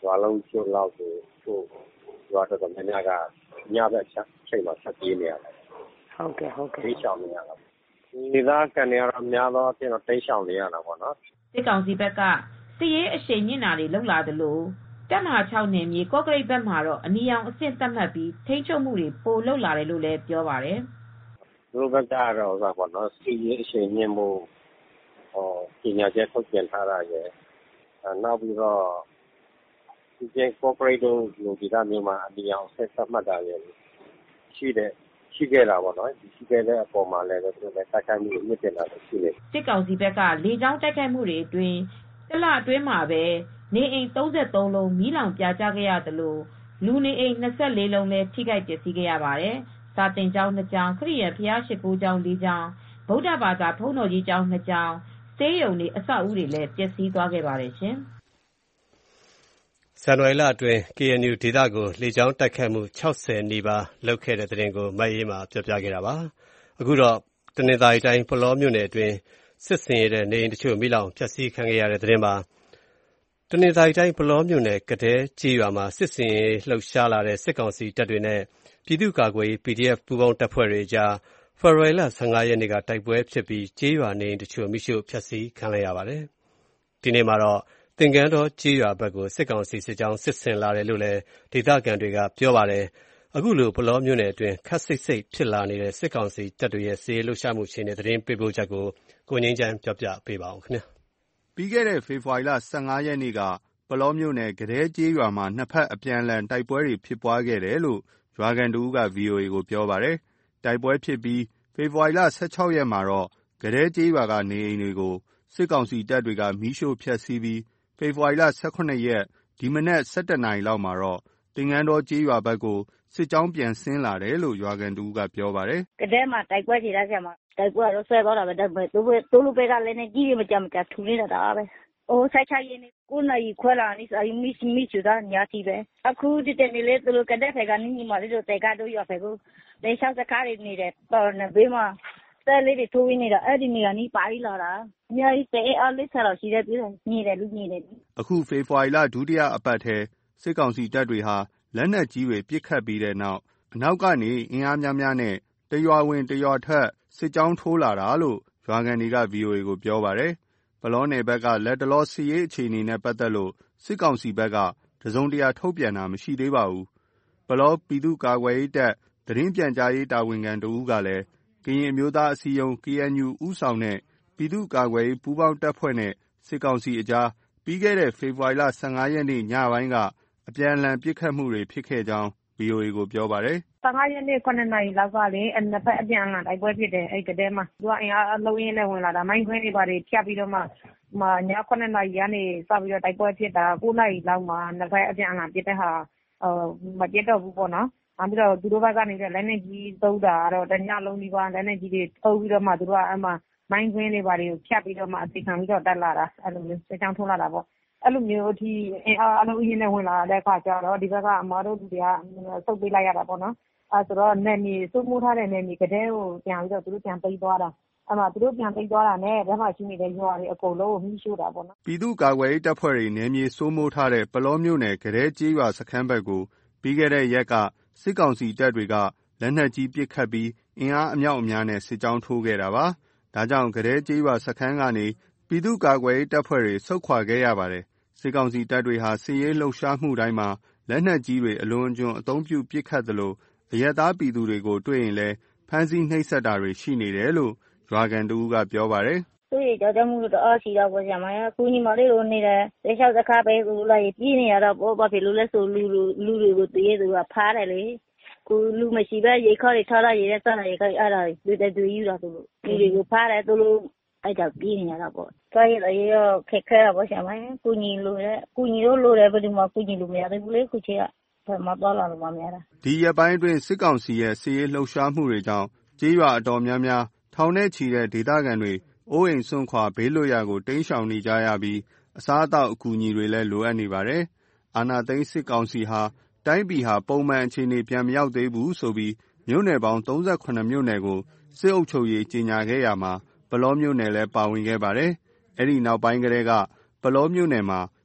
Speaker 4: ရွာလုံးကျွတ်လောက်ကိုရွာတော်တော်များများကညဘက်ချိန်မှာဆက်ပြေးနေရတယ်
Speaker 8: ဟုတ်ကဲ့
Speaker 4: တိတ်ရှောင်နေရတာဒီသားကန်နေရတော့များတော့အပြင်တော့တိတ်ရှောင်နေရတာပေါ့နော်
Speaker 7: စစ်ကောင်စီဘက်ကစစ်ရေးအရှိန်မြင့်တာတွေလုပ်လာသလိုတပ်မဟာ6နယ်မြေကော့ကရိတ်ဘက်မှာတော့အနီရောင်အဆင့်သတ်မှတ်ပြီးထိန်းချုပ်မှုတွေပိုလုပ်လာတယ်လို့လည်းပြောပါတယ်
Speaker 4: သူတို့ဘက်ကတော့ပေါ့နော်စစ်ရေးအရှိန်မြင့်မှုပညာချက်ထုတ်ပြန်ထားတာရယ်နောက်ပြီးတော့ဒီကျကော့ကရိတ်တို့လူဒီသားမျိုးမှာအနီရောင်အဆင့်သတ်မှတ်တာရယ်ရှိခဲ့တာပေါ့နော်ရှိခဲ့တဲ့အပေါ်မှာလည်းသူတို့လည်းတိုက်ခိုက်မှုမြင့်တင်လာလို့ရှိနေ
Speaker 7: စစ်ကောင်စီဘက်ကလေကြောင်းတိုက်ခိုက်မှုတွေအတွင်းတစ်လအတွင်းမှာပဲနေအိမ်33လုံးမီးလောင်ပြာကျခဲ့ရသလိုလူနေအိမ်24လုံးလည်းထိခိုက်ပျက်စီးခဲ့ရပါတယ်။စာတင်ကျောင်း2ကျောင်းခရစ်ယာန်ဘုရားရှိခိုးကျောင်း4ကျောင်းဗုဒ္ဓဘာသာဘုန်းတော်ကြီးကျောင်း2ကျောင်းဆေးရုံတွေအဆောက်အဦတွေလည်းပျက်စီးသွားခဲ့ပါတယ်ရှင်။
Speaker 2: ဇန်နဝါရီလအတွင်း KNU ဒေသကိုလေကြောင်းတိုက်ခိုက်မှု60နီးပါးလုပ်ခဲ့တဲ့တဲ့တင်ကိုမအေးမှာပြောပြခဲ့တာပါ။အခုတော့တနင်္သာရီတိုင်းပုလောမြို့နယ်အတွင်းစစ်စင်ရတဲ့နေအိမ်တချို့မိလောင်ပျက်စီးခံခဲ့ရတဲ့တဲ့တင်မှာတနင်္သာရီတိုင်းပုလောမြို့နယ်ကတဲကျေးရွာမှာစစ်စင်ရလှုပ်ရှားလာတဲ့စစ်ကောင်စီတပ်တွေနဲ့ပြည်သူ့ကာကွယ်ရေး PDF ပူးပေါင်းတပ်ဖွဲ့တွေကြားဖေဖော်ဝါရီလ15ရက်နေ့ကတိုက်ပွဲဖြစ်ပြီးကျေးရွာနေအိမ်တချို့မိရှို့ဖျက်ဆီးခံလိုက်ရပါတယ်။ဒီနေ့မှာတော့သင်္ကန်းတော်ကျေးရွာဘက်ကိုစစ်ကောင်စီစစ်ကြောင်းစစ်ဆင်လာတယ်လို့လည်းဒေသခံတွေကပြောပါတယ်။အခုလိုပုလောမြို့နယ်အတွင်းခတ်စိတ်ဖြစ်လာနေတဲ့စစ်ကောင်စီတပ်တွေရဲ့စစ်ရေးလှုပ်ရှားမှုအခြေအနေသတင်းပေးပို့ချက်ကိုကိုငင်းချမ်းပြောပြပေးပါဦးခင်ဗျာ
Speaker 3: ။ပြီးခဲ့တဲ့ဖေဖော်ဝါရီလ15ရက်နေ့ကပုလောမြို့နယ်ကတဲကျေးရွာမှာနှစ်ဖက်အပြန်အလှန်တိုက်ပွဲတွေဖြစ်ပွားခဲ့တယ်လို့ရွာခံတဦးက VOA ကိုပြောပါတယ်။တိုက်ပွဲဖြစ်ပြီးဖေဖော်ဝါရီလ16ရက်မှာတော့ကတဲကျေးရွာကနေအိမ်တွေကိုစစ်ကောင်စီတပ်တွေကမီးရှို့ဖျက်ဆီးပြီးဖေဖော်ဝါရီလ18ရက်ဒီမနက်17နာရီလောက်မှာတော့သင်္ကန်းတော်ကျေးရွာဘက်ကိုစစ်ကြောင်းပြန်ဆင်းလာတယ်လို့ရွာခံတဦးကပြောပါတယ်
Speaker 8: ။ကတဲမှာတိုက်ပွဲကြီးလာကြမှာတိုက်ပွဲတော့ဆွဲသွားတာပဲတိုက်ပွဲသူတို့ဘက်ကလည်းနေကြီးမကြမ်းတူနေတာဒါပဲ။ဆက်ချရင်ကိုယ်နိုင်ခွဲလာနေစာမီချူတာညာတီပဲအခုဒီတနေ့လေသူတို့ကတဲ့ဖက်ကနေညီမလေးတို့တဲကတော့ရွာဖက်ကိုလေချောက်စကားတွေနေတယ်တော်နေဘေးမှာတဲလေးတွေထိုးနေတာအဲ့ဒီနေရာနီးပါလာတာအများကြီးတဲအားလေးဆက်တော့ရှိတယ်ပြီးတော့ညီတယ်လူညီတယ်
Speaker 3: အခုဖေဖော်ဝါရီလဒုတိယအပတ်ထဲစစ်ကောင်စီတပ်တွေဟာလက်နက်ကြီးတွေပစ်ခတ်ပြီးတဲ့နောက်အနောက်ကနေအင်အားများများနဲ့တရွာဝင်တရွာထွက်စစ်ကြောင်းထိုးလာတာလို့ရွာခံတွေက VOA ကိုပြောပါတယ်ပုလောနယ်ဘက်ကလက်တလောစစ်ရေးအခြေအနေနဲ့ပတ်သက်လို့စစ်ကောင်စီဘက်ကတစုံတရာထုတ်ပြန်တာမရှိသေးပါဘူး။ပုလောပြည်သူ့ကာကွယ်ရေးတပ်သတင်းပြန်ကြားရေးတာဝန်ခံတဦးကလည်းကရင်အမျိုးသားအစည်းအရုံး KNU ဦးဆောင်တဲ့ပြည်သူ့ကာကွယ်ရေးပူးပေါင်းတပ်ဖွဲ့နဲ့စစ်ကောင်စီအကြားပြီးခဲ့တဲ့ဖေဖော်ဝါရီလ15ရက်နေ့ညပိုင်းကအပြန်အလှန်ပစ်ခတ်မှုတွေဖြစ်ခဲ့ကြောင်း VOA ကိုပြောပါတယ်
Speaker 8: ။15ရက်နေ့9နာရီလောက်ကလေနှစ်ဖက်အပြန်အလှန်တိုက်ပွဲဖြစ်တယ်အဲ့ကတည်းမှာသူကအင်အားအလုံးရင်းနဲ့ဝင်လာတာမိုင်းခွင်းတွေပါတယ်ဖြတ်ပြီးတော့မှည9နာရီကနေစပြီးတော့တိုက်ပွဲဖြစ်တာ9နာရီလောက်မှာနှစ်ဖက်အပြန်အလှန်ပစ်တဲ့ဟာမပြတ်တော့ဘူးပေါ့နော်။နောက်ပြီးတော့သူတို့ဘက်ကနေလက်နေကြီးသုံးတာတော့တညလုံးဒီပါလက်နေကြီးတွေသုံးပြီးတော့မှသူတို့ကအမှမိုင်းခွင်းတွေပါတယ်ဖြတ်ပြီးတော့မှအသိခံပြီးတော့တက်လာတာအဲ့လိုမျိုးစစ်ကြောင်းထိုးလာတာပေါ့အဲ့လိုမျိုးအထိအင်အားအလုံးအင်းနဲ့ဝင်လာတဲ့အခါကျတော့ဒီဘက်ကအမားတို့လူတွေကစုပ်ပေးလိုက်ရတာပေါ့နော်အဲ့ဆိုတော့နယ်မြေစိုးမိုးထားတဲ့နယ်မြေကတဲ့ကိုပြန်ပြီးတော့သူတို့ပြန်ပိတ်သွားတာအဲ့မှာသူတို့ပြန်ပိတ်သွားတာနဲ့ဘက်မှာရှိနေတဲ့ရွာတွေအကုန်လုံးကိုမိရှို့တာပေါ့နော်
Speaker 3: ပြည်သူ့ကာကွယ်ရေးတပ်ဖွဲ့တွေနယ်မြေစိုးမိုးထားတဲ့ပုလောမြို့နယ်ကတဲ့ကျေးရွာစခန်းဘက်ကိုပြီးခဲ့တဲ့ရက်ကစစ်ကောင်စီတပ်တွေကလက်နက်ကြီးပစ်ခတ်ပြီးအင်အားအမြောက်အများနဲ့စစ်ကြောင်းထိုးခဲ့တာပါဒါကြောင့်ကတဲ့ကျေးရွာစခန်းကနေပြည်သူ့ကာကွယ်ရေးတပ်ဖွဲ့တွေဆုတ်ခွာခဲ့ရပါတယ်စစ်ကောင်စီတပ်တွေဟာစစ်ရေးလှုပ်ရှားမှုတိုင်းမှာလက်နက်ကြီးတွေအလွန်အကျွံအသုံးပြုပစ်ခတ်သလိုအရက်သားပြည်သူတွေကိုတွေ့ရင်လည်းဖမ်းဆီးနှိပ်စက်တာတွေရှိနေတယ်လို့ရွာခံတဦးကပြောပါတယ်
Speaker 8: သူ့ရဲ့ကြောက်ကြမှုတော့အားရှိတော့ပေါ့ဆရာမကူညီမလေးတို့နေတယ်တခြားစကားပဲသူလိုက်ပြည်နေရတော့ဘောဘာဖြစ်လို့လဲဆိုလူတွေကိုတည်းသူကဖားတယ်လေကိုလူမရှိပဲရေခေါ်တွေထားရရဲစတာရေခေါ်အဲ့ဒါလူတဲ့သူယူတာသူလူတွေကိုဖားတယ်သူတို့အဲ့ကြောင့်ပြည်နေရတော့ပေါ့သွားရရောခက်ခဲတော့ဆရာမကူညီလို့လိုတယ်ဘယ်သူမှကူညီလို့မရဘူးလေခုချေကဘာမှသွားလာလို့မရတာ
Speaker 3: ဒီရက်ပိုင်းအတွင်းစစ်ကောင်စီရဲ့စစ်ရေးလှုပ်ရှားမှုတွေကြောင့်ကျေးရွာအတော်များများထောင်ထဲချီတဲ့ဒေသခံတွေအိုးအိမ်စွန့်ခွာဘေးလွတ်ရာကိုတိမ်းရှောင်နေကြရပြီးအစားအသောက်အကူအညီတွေလည်းလိုအပ်နေပါတယ်အာဏာသိမ်းစစ်ကောင်စီဟာတိုင်းပြည်ဟာပုံမှန်အခြေအနေပြန်မရောက်သေးဘူးဆိုပြီးမြို့နယ်ပေါင်း38မြို့နယ်ကိုစစ်အုပ်ချုပ်ရေးကြီးညာခဲ့ရမှာပုလောမြို့နယ်လည်းပါဝင်ခဲ့ပါတယ်။အဲဒီနောက်ပိုင်းကတည်းကပုလောမြို့နယ်မှာ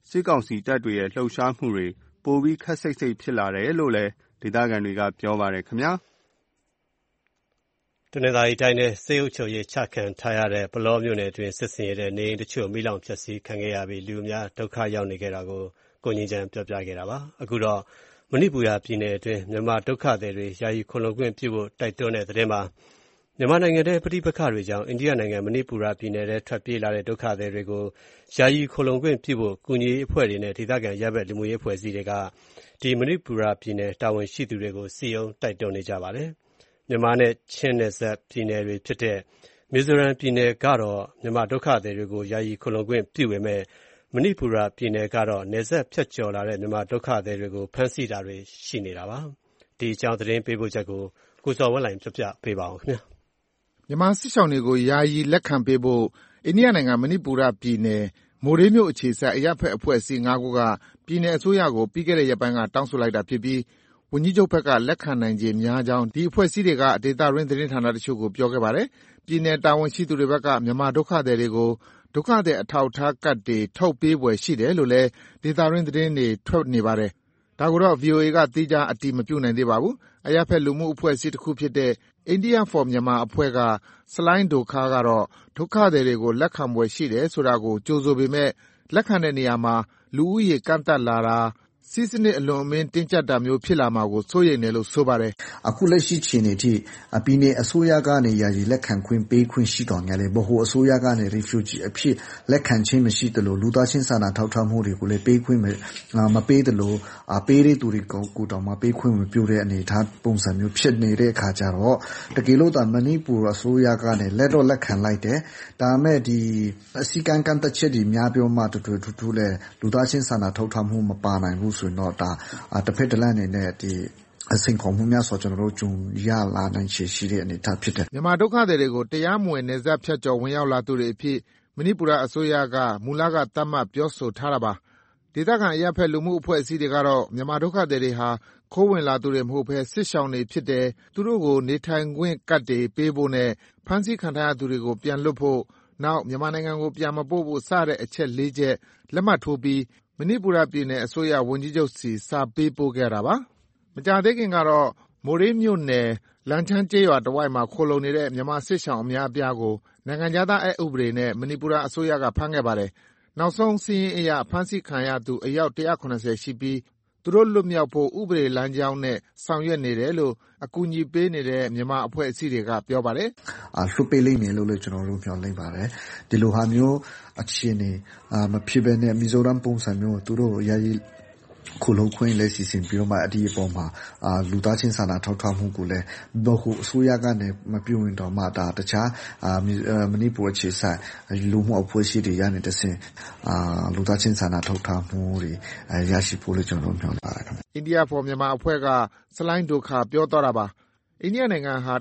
Speaker 3: စစ်ကောင်စီတပ်တွေရဲ့လှုပ်ရှားမှုတွေပိုပြီးခက်စိတ်စိတ်ဖြစ်လာတယ်လို့လည်းဒေသခံတွေကပြောပါတယ်ခင်ဗျာ
Speaker 2: တနင်္သာရီတိုင်းနဲ့စေအုပ်ချုပ်ရေးချခံထားရတဲ့ပလောမြို့နယ်အတွင်းစစ်စင်ရတဲ့နေအိမ်တချို့မိလောင်ဖျက်ဆီးခံခဲ့ရပြီးလူအများဒုက္ခရောက်နေကြတာကိုကိုငင်းချမ်းပြောပြခဲ့တာပါအခုတော့မဏိပူရပြည်နယ်အတွင်းမြန်မာဒုက္ခသည်တွေယာယီခိုလှုံခွင့်ပြုဖို့တိုက်တွန်းတဲ့သတင်းမှာမြန်မာနိုင်ငံထဲပဋိပက္ခတွေကြောင့်အိန္ဒိယနိုင်ငံမဏိပူရပြည်နယ်ထဲထွက်ပြေးလာတဲ့ဒုက္ခသည်တွေကိုယာယီခိုလှုံခွင့်ပြုဖို့ကူညီရေးအဖွဲ့တွေနဲ့ဒေသခံရပ်ဘက်လူမှုရေးအဖွဲ့အစည်းတွေကဒီမဏိပူရပြည်နယ်တာဝန်ရှိသူတွေကိုစီယုံတိုက်တွန်းနေကြပါတယ်မြန်မာနဲ့ချင်းနယ်စပ်ပြည်နယ်တွေဖြစ်တဲ့မီဇိုရမ်ပြည်နယ်ကတော့မြန်မာဒုက္ခသည်တွေကိုယာယီခိုလှုံခွင့်ပြုပေမဲ့မဏိပူရပြည်နယ်ကတော့နယ်စပ်ဖြတ်ကျော်လာတဲ့မြန်မာဒုက္ခသည်တွေကိုဖမ်းဆီးတာတွေရှိနေတာပါဒီအကြောင်းသတင်းပေးပို့ချက်ကိုကိုစော်ဝင်းလိုင်ပြပြပေးပါအောင်ခင်ဗျာ
Speaker 9: မြန်မာစစ်ရှောင်တွေကိုယာယီလက်ခံပေးဖို့အိန္ဒိယနိုင်ငံမဏိပူရပြည်နယ်မိုရေးမြို့အခြေစိုက်အရပ်ဖက်အဖွဲ့အစည်း၅ခုကပြည်နယ်အစိုးရကိုပြီးခဲ့တဲ့ရက်ပိုင်းကတောင်းဆိုလိုက်တာဖြစ်ပြီးဝန်ကြီးချုပ်ဘက်ကလက်ခံနိုင်ခြေများကြောင်းဒီအဖွဲ့အစည်းတွေကဒေသရင်းသတင်းဌာနတချို့ကိုပြောခဲ့ပါတယ်။ပြည်နယ်တာဝန်ရှိသူတွေဘက်ကမြန်မာဒုက္ခသည်တွေကိုဒုက္ခသည်အထောက်အထားကတ်တွေထုတ်ပေးဖွယ်ရှိတယ်လို့လည်းဒေသရင်းသတင်းတွေထွက်နေပါတယ်။ဒါကိုတော့ VOA ကသီးခြားအတည်မပြုနိုင်သေးပါဘူး။အရပ်ဖက်လူမှုအဖွဲ့အစည်းတစ်ခုဖြစ်တဲ့ India for Myanmar အဖွဲ့ကဆလိုင်းဒိုခါကတော့ဒုက္ခသည်တွေကိုလက်ခံဖွယ်ရှိတယ်ဆိုတာကိုကြိုဆိုပေမဲ့လက်ခံတဲ့နေရာမှာလူဦးရေကန့်သတ်လာတာစည်းစနစ်အလွန်အမင်းတင်းကျပ်တာမျိုးဖြစ်လာမှာကိုစိုးရိမ်တယ်လို့ဆိုပါတယ်
Speaker 10: အခုလက်ရှိခြေနေထိပြည်နယ်အစိုးရကနေယာယီလက်ခံခွင့်ပေးခွင့်ရှိတော်လည်းဗဟိုအစိုးရကနေ refugee အဖြစ်လက်ခံခြင်းမရှိသလိုလူသားချင်းစာနာထောက်ထားမှုတွေကိုလည်းပေးခွင့်မပေးသလိုပေးတဲ့သူတွေကိုတောင်မှပေးခွင့်မပြုတဲ့အနေအထားပုံစံမျိုးဖြစ်နေတဲ့အခါကျတော့တကယ်လို့မဏိပူအစိုးရကနေလက်ခံလိုက်တယ်ဒါပေမဲ့ဒီအစည်းကမ်းကန့်သက်ချက်တွေများပြောမှတူတူလည်းလူသားချင်းစာနာထောက်ထားမှုမပါနိုင်ဘူးဆိုတော့ဒါတစ်ဖက်တစ်လမ်းနေနဲ့ဒီအစဉ်ခေါ်မှုများဆိုကျွန်တော်တို့ဂျုံရလာနိုင်ရှိတဲ့အနေအထားဖြစ်တယ်
Speaker 9: မြန်မာဒုက္ခသည်တွေကိုတရားမဝင်နယ်စပ်ဖြတ်ကျော်ဝင်ရောက်လာသူတွေအဖြစ်မဏိပူရအစိုးရကမူလကသတ်မှတ်ပြောဆိုထားတာပါဒေသခံအရပ်ဖက်လူမှုအဖွဲ့အစည်းတွေကတော့မြန်မာဒုက္ခသည်တွေဟာခိုးဝင်လာသူတွေမဟုတ်ဘဲစစ်ရှောင်တွေဖြစ်တယ်သူတို့ကိုနေထိုင်ခွင့်ကတ်တွေပေးဖို့နဲ့ဖမ်းဆီးခံထားရသူတွေကိုပြန်လွှတ်ဖို့နောက်မြန်မာနိုင်ငံကိုပြန်မပို့ဖို့စတဲ့အချက်၄ချက်လက်မှတ်ထိုးပြီးမဏိပူရပြည်နယ်အစိုးရဝန်ကြီးချုပ်စီစာပေးပို့ခဲ့တာပါမကြာသေးခင်ကတော့မိုရေးမြို့နယ်လန်ချန်းကျေးရွာတဝိုက်မှာခိုလှုံနေတဲ့မြန်မာစစ်ရှောင်အများအပြားကိုနိုင်ငံသားဥပဒေနဲ့မဏိပူရအစိုးရကဖမ်းခဲ့ပါတယ်နောက်ဆုံးစီးရင်အရဖမ်းဆီးခံရသူအယောက်190ရှိပြီးသူတို့လွတ်မြောက်ဖို့ဥပဒေလမ်းကြောင်းနဲ့ဆောင်ရွက်နေတယ်လို့အကူအညီပေးနေတဲ့မြန်မာအဖွဲ့အစည်းတွေကပြောပါတယ်
Speaker 10: လွှတ်ပေးလိမ့်မယ်လို့လည်းကျွန်တော်တို့ပြောလိုက်ပါတယ်ဒီလိုဟာမျိုးအခြေအနေမဖြစ်ဘဲနဲ့မီဇိုရမ်ပုံစံမျိုးသူတို့ယာယီခိုလှုံခွင့်လည်းစီစဉ်ပြီးတော့မှအဒီအပေါ်မှာလူသားချင်းစာနာထောက်ထားမှုကိုလည်းဘဟုအစိုးရကနေမပြုရင်တော့မှဒါတခြားမဏိပူအခြေဆိုင်လူမှုအဖွဲ့အစည်းတွေရနေတဲ့ဆင်လူသားချင်းစာနာထောက်ထားမှုတွေရရှိဖို့လည်းကျွန်တော်တို့မျှော်လင့်ပါတယ်ခင်ဗျ
Speaker 9: India for Myanmar အဖွဲ့ကဆလိုင်းဒိုခါပြောသွားတာပါအိန္ဒိယနိုင်ငံဟာ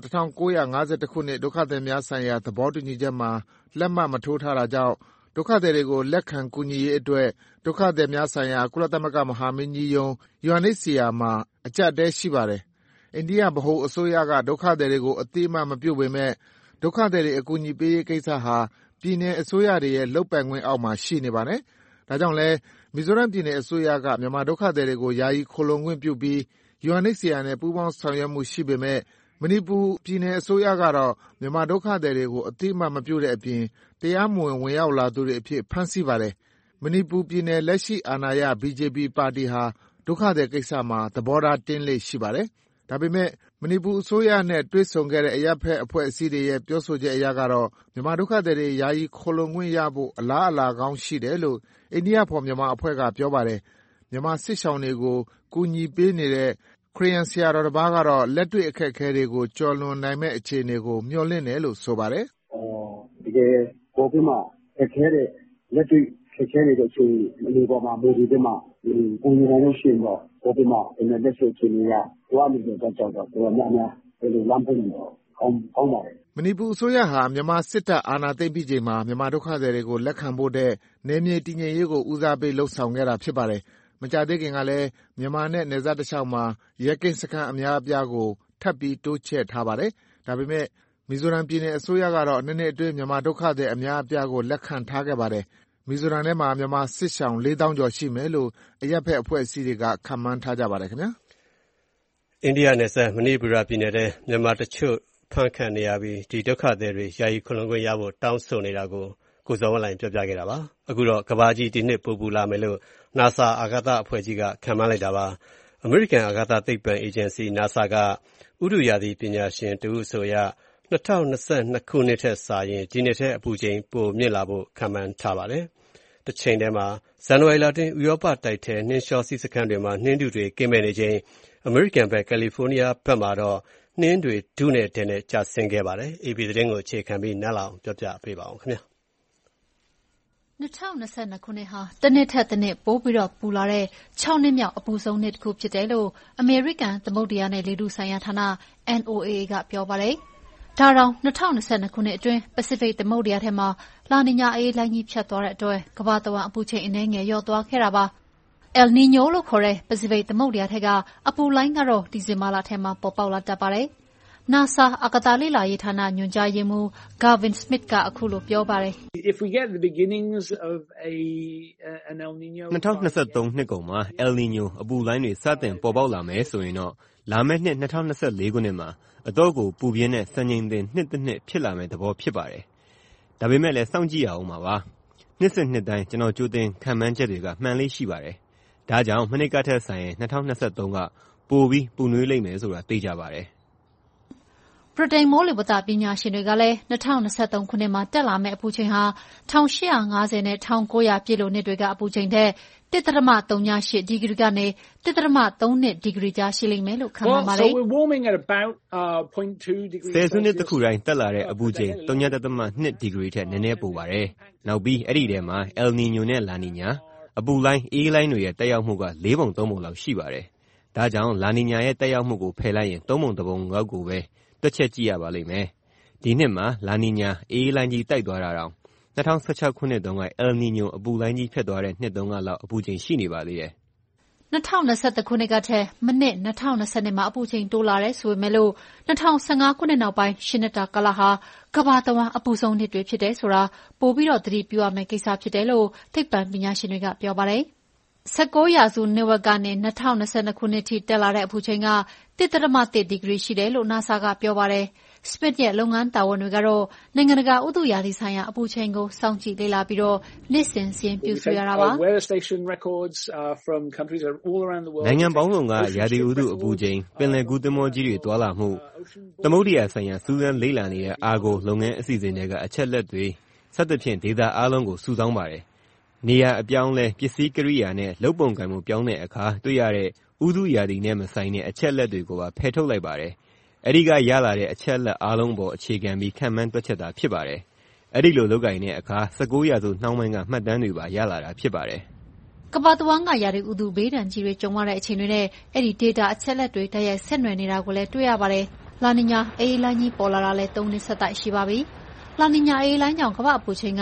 Speaker 9: 1951ခုနှစ်ဒုက္ခသည်များဆိုင်ရာသဘောတူညီချက်မှာလက်မှတ်မထိုးထားတာကြောင့်ဒုက္ခသည်တွေကိုလက်ခံကူညီရေးအတွက်ဒုက္ခသည်များဆိုင်ရာကုလသမဂ္ဂမဟာမင်းကြီးရုံး UNHCR မှာအကျပ်တဲရှိပါတယ်။အိန္ဒိယဗဟိုအစိုးရကဒုက္ခသည်တွေကိုအသိအမှတ်မပြုပေမဲ့ဒုက္ခသည်တွေအကူအညီပေးရေးကိစ္စဟာပြည်နယ်အစိုးရတွေရဲ့လုပ်ပိုင်ခွင့်အောက်မှာရှိနေပါတယ်။ဒါကြောင့်လဲမီဇိုရမ်ပြည်နယ်အစိုးရကမြန်မာဒုက္ခသည်တွေကိုယာယီခိုလှုံခွင့်ပြုပြီး UNHCR နဲ့ပူးပေါင်းဆောင်ရွက်မှုရှိပေမဲ့မဏိပူပြည်နယ်အစိုးရကတော့မြန်မာဒုက္ခသည်တွေကိုအသိအမှတ်မပြုတဲ့အပြင်တရားမဝင်ဝင်ရောက်လာသူတွေအဖြစ်ဖမ်းဆီးပါတယ်။မဏိပူပြည်နယ်လက်ရှိအာဏာရ BJP ပါတီဟာဒုက္ခသည်ကိစ္စမှာသဘောထားတင်းလေ့ရှိပါတယ်။ဒါပေမဲ့မဏိပူအစိုးရနဲ့တွေ့ဆုံခဲ့တဲ့အရပ်ဖက်အဖွဲ့အစည်းတွေရဲ့ပြောဆိုချက်အရကတော့မြန်မာဒုက္ခသည်တွေယာယီခိုလှုံခွင့်ရဖို့အလားအလာကောင်းရှိတယ်လို့ India for Myanmar အဖွဲ့ကပြောပါတယ်။မြန်မာစစ်ရှောင်တွေကိုကူညီပေးနေတဲ့ခရစ်ယာန်ဆရာတော်တစ်ပါးကတော့လက်တွေ့အခက်အခဲတွေကိုကျော်လွန်နိုင်မဲ့အခြေအနေကိုမျှော်လင့်တယ်လို့ဆိုပါတယ်
Speaker 11: ။တကယ်ပေါ်ပြီးမှအခက်တဲ့လက်တွေ့ခက်ခဲနေတဲ့အခြေအနေပေါ်မှာမိုးဒီတဲ့မှာပုံမှန်လို့ရှိရင်တော့ပေါ်ပြီးမှလက်ရှိအခြေအနေကဝါနေတဲ့ကြောင့်တော့များများဘယ်လိုလမ်းဖွင့်တော့ကောင်းပါတယ်
Speaker 9: ။မဏိပူအစိုးရဟာမြန်မာစစ်တပ်အာဏာသိမ်းပြီးချိန်မှာမြန်မာဒုက္ခသည်တွေကိုလက်ခံဖို့တဲ့နယ်မြေတည်ငြိမ်ရေးကိုဦးစားပေးလှုံ့ဆော်ခဲ့တာဖြစ်ပါတယ်။မကြာသေးခင်ကလည်းမြန်မာနဲ့နယ်စပ်တလျှောက်မှာရဲကင်းစခန်းအများအပြားကိုထပ်ပြီးတိုးချဲ့ထားပါတယ်။ဒါပေမဲ့မီဇိုရမ်ပြည်နယ်အစိုးရကတော့နှစ်နှစ်အတွင်းမြန်မာဒုက္ခသည်အများအပြားကိုလက်ခံထားခဲ့ပါတယ်။မီဇိုရမ်ထဲမှာမြန်မာစစ်ရှောင် 4,000 ကျော်ရှိမယ်လို့အရပ်ဘက်အဖွဲ့အစည်းတွေကခန့်မှန်းထားကြပါတယ်ခင်ဗျာ
Speaker 2: ။အိန္ဒိယနယ်စပ်မဏိပူရပြည်နယ်ထဲမြန်မာတချို့ဖမ်းခံနေရပြီးဒီဒုက္ခသည်တွေယာယီခိုလှုံခွင့်ရဖို့တောင်းဆိုနေတာကိုကိုဇော်ဝင်းလှိုင်ပြောပြခဲ့တာပါ။အခုတော့ကမ္ဘာကြီးဒီနှစ်ပူပူလာမယ်လို့ NASA အာကာသအဖွဲ့ကြီးကခန့်မှန်းလိုက်တာပါ။အမေရိကန်အာကာသသိပ္ပံအေဂျင်စီ NASA ကဥတုရာသီပညာရှင်တဦးအဆိုအရ2022 ခုနှစ်ထက်စာရင်ဒီနှစ်ထဲအပူချိန်ပိုမြင့်လာဖို့ခန့်မှန်းထားပါတယ်။တစ်ချိန်တည်းမှာဇန်နဝါရီလအတွင်းဥရောပတိုက်ထဲနှင်းလျှောစီးစခန်းတွေမှာနှင်းထုတွေကင်းမဲ့နေချိန်အမေရိကန်ဘက်ကယ်လီဖိုးနီးယားဘက်မှာတော့နှင်းတွေဒုနဲ့ဒဲနဲ့ကျဆင်းခဲ့ပါတယ်။ AP သတင်းကိုအခြေခံပြီးနတ်လောင်ပြောပြပေးပါအောင်ခင်ဗျာ
Speaker 12: ။2022 ခုနှစ်ဟာတစ်နှစ်ထက်တစ်နှစ်ပိုပြီးပူလာတဲ့6နှစ်မြောက်အပူဆုံးနှစ်တစ်ခုဖြစ်တယ်လို့အမေရိကန်သမုဒ္ဒရာနဲ့လေထုဆိုင်ရာဌာန NOAA ကပြောပါတယ်။ဒါတောင်2022 ခုနှစ်အတွင်းပစိဖိတ်သမုဒ္ဒရာထဲမှာလာနီညာအေးလိုင်းကြီးဖြတ်သွားတဲ့အတွက်ကမ္ဘာတဝန်းအပူချိန်အနည်းငယ်လျော့သွားခဲ့တာပါ။ El Niño လို့ခေါ်တဲ့ပစိဖိတ်သမုဒ္ဒရာထဲကအပူလိုင်းကတော့ဒီဇင်ဘာလထဲမှာပေါ်ပေါက်လာတတ်ပါတယ်။ NASA အာကာသလေ့လာရေးဌာနညွှန်ကြားရေးမှူး Gavin Smith ကအခုလိုပြောပါတယ်။
Speaker 13: If we get the beginnings of an El Niño
Speaker 14: 2023 နှစ်ကုန်မှာ El Niño အပူလိုင်းတွေစတင်ပေါ်ပေါက်လာမယ်ဆိုရင်တော့လာမယ့်နှစ်2024 ခုနှစ်မှာအတော့ကိုပူပြင်းတဲ့စံချိန်တင်နှစ်တစ်နှစ်ဖြစ်လာမယ့်သဘောဖြစ်ပါတယ်။ဒါပေမဲ့လည်းစောင့်ကြည့်ရအောင်ပါပါ။နှစ်စဉ်နှစ်တိုင်းကျွန်တော်ကြိုတင်ခံမှန်းချက်တွေကမှန်လေးရှိပါတယ်။ဒါကြောင့်မနှစ်ကထက်ဆိုင်ရင်2023ကပိုပြီးပူနွေးလိမ့်မယ်ဆိုတာသိကြပါတယ်။
Speaker 12: ဗြိတိန်မိုးလေဝသပညာရှင်တွေကလည်း2023ခုနှစ်မှာတက်လာမယ့်အပူချိန်ဟာ1850နဲ့1900ပြည့်လို့နှစ်တွေကအပူချိန်ထက် 1.38 ဒီဂရီကနေ 1.32 ဒီဂရီကြားရှိလိမ့်မယ်လို့ခန့်မှန်းပါတယ်
Speaker 14: ။ဆယ်စုနှစ်တစ်ခုတိုင်းတက်လာတဲ့အပူချိန် 3.2 ဒီဂရီထက်နည်းနည်းပိုပါတယ်။နောက်ပြီးအဲ့ဒီထဲမှာ El Niño နဲ့ La Niña အပူလိုင်းအေးလိုင်းတွေရဲ့တက်ရောက်မှုက4 ပုံ 3 ပုံလောက်ရှိပါတယ်။ဒါကြောင့် La Niña ရဲ့တက်ရောက်မှုကိုဖယ်လိုက်ရင်3 ပုံ 1 ပုံလောက်ကိုပဲတွက်ချက်ကြည့်ရပါလိမ့်မယ်။ဒီနှစ်မှာလာနီညာအေးလိုင်းကြီးတိုက်သွားတာတောင်2016ခုနှစ်တုန်းက El Niño အပူလိုင်းကြီးဖြတ်သွားတဲ့နှစ်တုန်းကလောက်အပူချိန်ရှိနေပါသေးတယ်
Speaker 12: ။2021ခုနှစ်ကထက်မနှစ်2020မှာအပူချိန်တိုးလာတယ်ဆိုပေမဲ့လို့2015ခုနှစ်နောက်ပိုင်း8နှစ်တာကာလဟာကမ္ဘာတဝန်းအပူဆုံးနှစ်တွေဖြစ်တယ်ဆိုတာပိုပြီးသတိပြုရမယ့်ကိစ္စဖြစ်တယ်လို့သိပ္ပံပညာရှင်တွေကပြောပါတယ်။19ရာစုနှစ်ဝက်ကနေ2022ခုနှစ်ထိတက်လာတဲ့အပူချိန်က 1.1 ဒီဂရီရှိတယ်လို့ NASA ကပြောပါတယ်။ Smith ရဲ့လုပ်ငန်းတာဝန်တွေကတော့နိုင်ငံတကာဥတုရာသီဆိုင်ရာအပူချိန်ကိုစောင့်ကြည့်လေ့လာပြီးနှစ်စဉ်စာရင်းပြုစုရတာပါ
Speaker 14: ။နိုင်ငံပေါင်းစုံကရာသီဥတုအပူချိန်ပင်လယ်ကူးသင်္ဘောကြီးတွေတွာလာမှုသမုဒ္ဒရာဆိုင်ရာစူးစမ်းလေ့လာနေတဲ့အာဂိုလုပ်ငန်းအစီအစဉ်တွေကအချက်လက်တွေစသဖြင့်ဒေတာအားလုံးကိုစုဆောင်းပါတယ်။နေရာအပြောင်းလဲပစ္စည်းကိရိယာနဲ့လုပ်ပုံကိုင်မှုပြောင်းတဲ့အခါတွေ့ရတဲ့ဥတုရာသီနဲ့မဆိုင်တဲ့အချက်လက်တွေကိုပါဖယ်ထုတ်လိုက်ပါတယ်။အဲဒီကရလာတဲ့အချက်လက်အားလုံးပေါ်အခြေခံပြီးခန့်မှန်းတွက်ချက်တာဖြစ်ပါတယ်။အဲဒီလိုလုပ်ကိုင်တဲ့အခါ19ရာစုနှောင်းပိုင်းကမှတ်တမ်းတွေပါရလာတာဖြစ်ပါတယ်
Speaker 12: ။ကမ္ဘာတဝန်းကရာသီဥတုဘေးဒဏ်ကြီးတွေကြုံရတဲ့အချိန်တွေနဲ့အဲဒီဒေတာအချက်လက်တွေတိုက်ရိုက်ဆက်နွယ်နေတာကိုလည်းတွေ့ရပါတယ်။လာနီညာအေးလိုင်းကြီးပေါ်လာတာလည်း3နှစ်ဆက်တိုက်ရှိပါပြီ။လာနီညာအေးလိုင်းကြောင့်ကမ္ဘာအပူချိန်က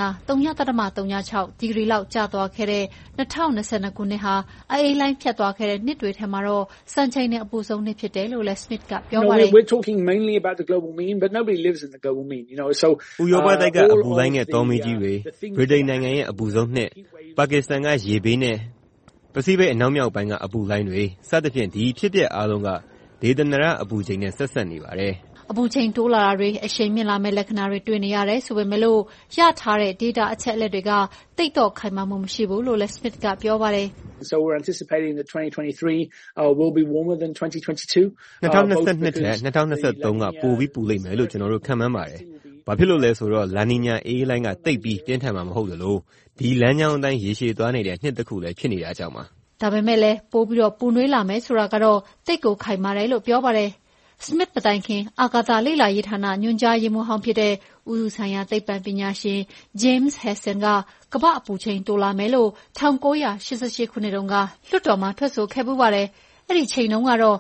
Speaker 12: 3.36 ဒီဂရီလောက်ကျသွားခဲ့တဲ့2022ခုနှစ်ဟာအေးလိုင်းဖြတ်သွားခဲ့တဲ့နှစ်တွေထဲမှာတော့စံချိန်နဲ့အပူဆုံးနှစ်ဖြစ်တယ်လို့လည်း Smith ကပြောပါတယ်။
Speaker 13: We're talking mainly about the global mean, but nobody lives in the global mean, so
Speaker 14: ဥရောပတိုက်ကအပူလိုင်းနဲ့တောမီးကြီးတွေဗြိတိန်နိုင်ငံရဲ့အပူဆုံးနှစ်ပါကစ္စတန်ကရေဘေးနဲ့ပစိဖိတ်အနောက်မြောက်ပိုင်းကအပူလိုင်းတွေစသဖြင့်ဒီဖြစ်ပျက်အားလုံးကဒေသနာရအပူချိန်နဲ့ဆက်ဆက်နေပါတယ်။
Speaker 12: အပူချိန်တိုးလာတာတွေအရှိန်မြင့်လာမယ့်လက္ခဏာတွေတွေ့နေရတယ်ဆိုပေမဲ့လို့ရထားတဲ့ဒေတာအချက်အလက်တွေကတိတ်တော့ခိုင်မာမှုမရှိဘူးလို့လည်း Smith ကပြောပါတယ်
Speaker 13: ။ So we're anticipating that 2023 will be warmer than 2022.
Speaker 14: 2022ထက်2023ကပိုပြီးပူလိမ့်မယ်လို့ကျွန်တော်တို့ခန့်မှန်းပါတယ်။ဘာဖြစ်လို့လဲဆိုတော့လာနီညာအေးလိုင်းကတိတ်ပြီးပြင်းထန်မှာမဟုတ်လို့ဒီလမ်းကြောင်းအတိုင်းရေရှည်သွားနေတဲ့နှစ်တစ်ခုလည်းဖြစ်နေတာကြောင့်ပါ
Speaker 12: ။ဒါပေမဲ့လည်းပိုပြီးပူနွေးလာမယ်ဆိုတာကတော့တိတ်ကိုခိုင်မာတယ်လို့ပြောပါတယ်။ Smith မတိုင်ခင်အာကာသလေ့လာရေးဌာနညွှန်ကြားရေးမှူးဟောင်းဖြစ်တဲ့ဥတုဆိုင်ရာသိပ္ပံပညာရှင် James Hansen ကကမ္ဘာအပူချိန်တိုးလာမယ်လို့1988ခုနှစ်တုန်းကလွှတ်တော်မှာထွက်ဆိုခဲ့ပူးပါတယ်။အဲ့ဒီချိန်တုန်းကတော့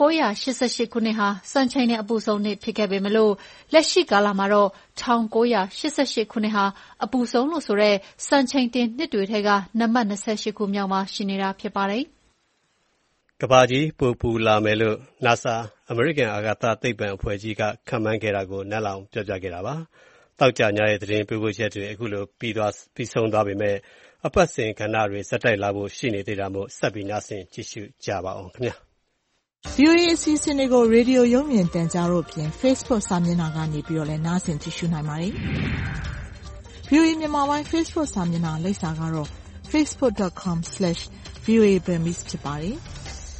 Speaker 12: 1988ခုနှစ်ဟာစံချိန်နဲ့အပူဆုံးနှစ်ဖြစ်ခဲ့ပေမဲ့လို့လက်ရှိကာလမှာတော့1988ခုနှစ်ဟာအပူဆုံးလို့ဆိုတဲ့စံချိန်တင်နှစ်တွေထဲကနံပါတ်28ခုမြောက်မှာရှိနေတာဖြစ်ပါတယ်။
Speaker 2: ကမ္ဘာကြီးပိုပူလာမယ်လို့ NASA အမေရိကန်အာကာသသိပ္ပံအဖွဲ့ကြီးကခန့်မှန်းခဲ့တာကိုနတ်လောင်ပြောပြခဲ့တာပါ။သောကြာညရဲ့သတင်းပေးပို့ချက်တွေအခုလိုပြီးဆုံးသွားပေမဲ့အပတ်စဉ်ကဏ္ဍတွေဆက်တိုက်လာဖို့ရှိနေသေးတာမို့ဆက်ပြီးနားဆင်ကြည့်ရှုကြပါအောင်ခင်ဗျာ
Speaker 5: VOA အစီအစဉ်တွေကိုရေဒီယိုရုပ်မြင်သံကြားတို့ဖြင့် Facebook စာမျက်နှာကနေပြီးတော့လည်းနားဆင်ကြည့်ရှုနိုင်ပါတယ်။ VOA မြန်မာပိုင်း Facebook စာမျက်နှာလိပ်စာကတော့ facebook.com/voaburmese ဖြစ်ပါတယ်။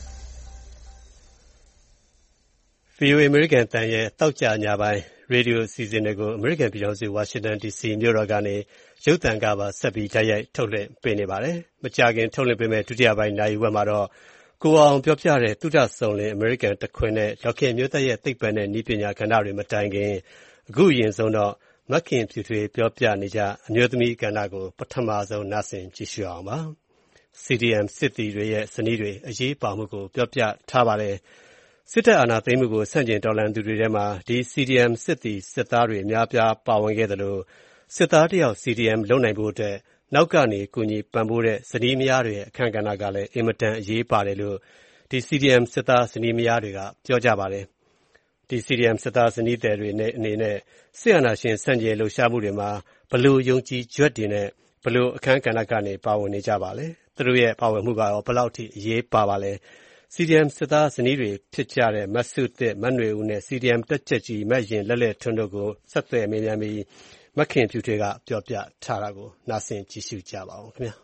Speaker 2: VOA အမေရိကန်တန်ရဲ့တောက်ကြညပိုင်းရေဒီယိုအစီအစဉ်တွေကိုအမေရိကန်ပြည်ထောင်စုဝါရှင်တန် DC မြို့တော်ကနေရုပ်သံကပါဆက်ပြီးတိုက်ရိုက်ထုတ်လွှင့်ပေးနေပါတယ်။မကြာခင်ထုတ်လွှင့်ပေးမယ့်ဒုတိယပိုင်းနာရီဝက်မှာတော့ကိုအောင်ပြောပြတဲ့သုတဆုံလင်အမေရိကန်တခွင်နဲ့ဒေါက်ခင်မျိုးသက်ရဲ့သိပ္ပံနဲ့နည်းပညာကဏ္ဍတွေမတိုင်ခင်အခုအရင်ဆုံးတော့မခင်ဖြူထွေးပြောပြနေကြအမျိုးသမီးကဏ္ဍကိုပထမဆုံးနားဆင်ကြည့်ရှုအောင်ပါ။ CDM စစ်သည်တွေရဲ့ဇနီးတွေအရေးပါမှုကိုပြောပြထားပါတယ်။စစ်တပ်အာဏာသိမ်းမှုကိုဆန့်ကျင်တော်လှန်သူတွေထဲမှာဒီ CDM စစ်သည်စစ်သားတွေအများပြားပါဝင်ခဲ့တယ်လို့စစ်သားတယောက် CDM လုပ်နိုင်ဖို့အတွက်နောက်ကနေကူညီပံ့ပိုးတဲ့ဇနီးမယားတွေရဲ့အခမ်းကဏ္ဍကလည်းအင်မတန်အရေးပါတယ်လို့ဒီ CDM စစ်သားဇနီးမယားတွေကပြောကြပါတယ်။ဒီ CDM စစ်သားဇနီးတွေအနေနဲ့စစ်အာဏာရှင်ဆန့်ကျင်လှုပ်ရှားမှုတွေမှာဘယ်လိုယုံကြည်ချက်တွေနဲ့ဘယ်လိုအခမ်းကဏ္ဍကနေပါဝင်နေကြပါလဲ။သူတို့ရဲ့ပါဝင်မှုကရောဘယ်လောက်ထိအရေးပါပါလဲ။ CDM စစ်သားဇနီးတွေဖြစ်ကြတဲ့မဆုသစ်မနွေဦးနဲ့ CDM တက်ချက်ကြီးမရင်လက်လက်ထွန်းတို့ကိုဆက်သွယ်မေးမြန်းပြီးမခင်ဖြူထွေးကပြောပြထားတာကိုနားဆင်ကြည့်ရှုကြပါဦးခင်ဗျာ။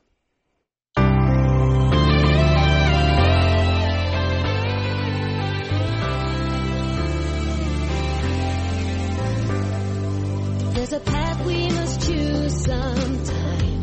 Speaker 15: There's a path we must choose sometime.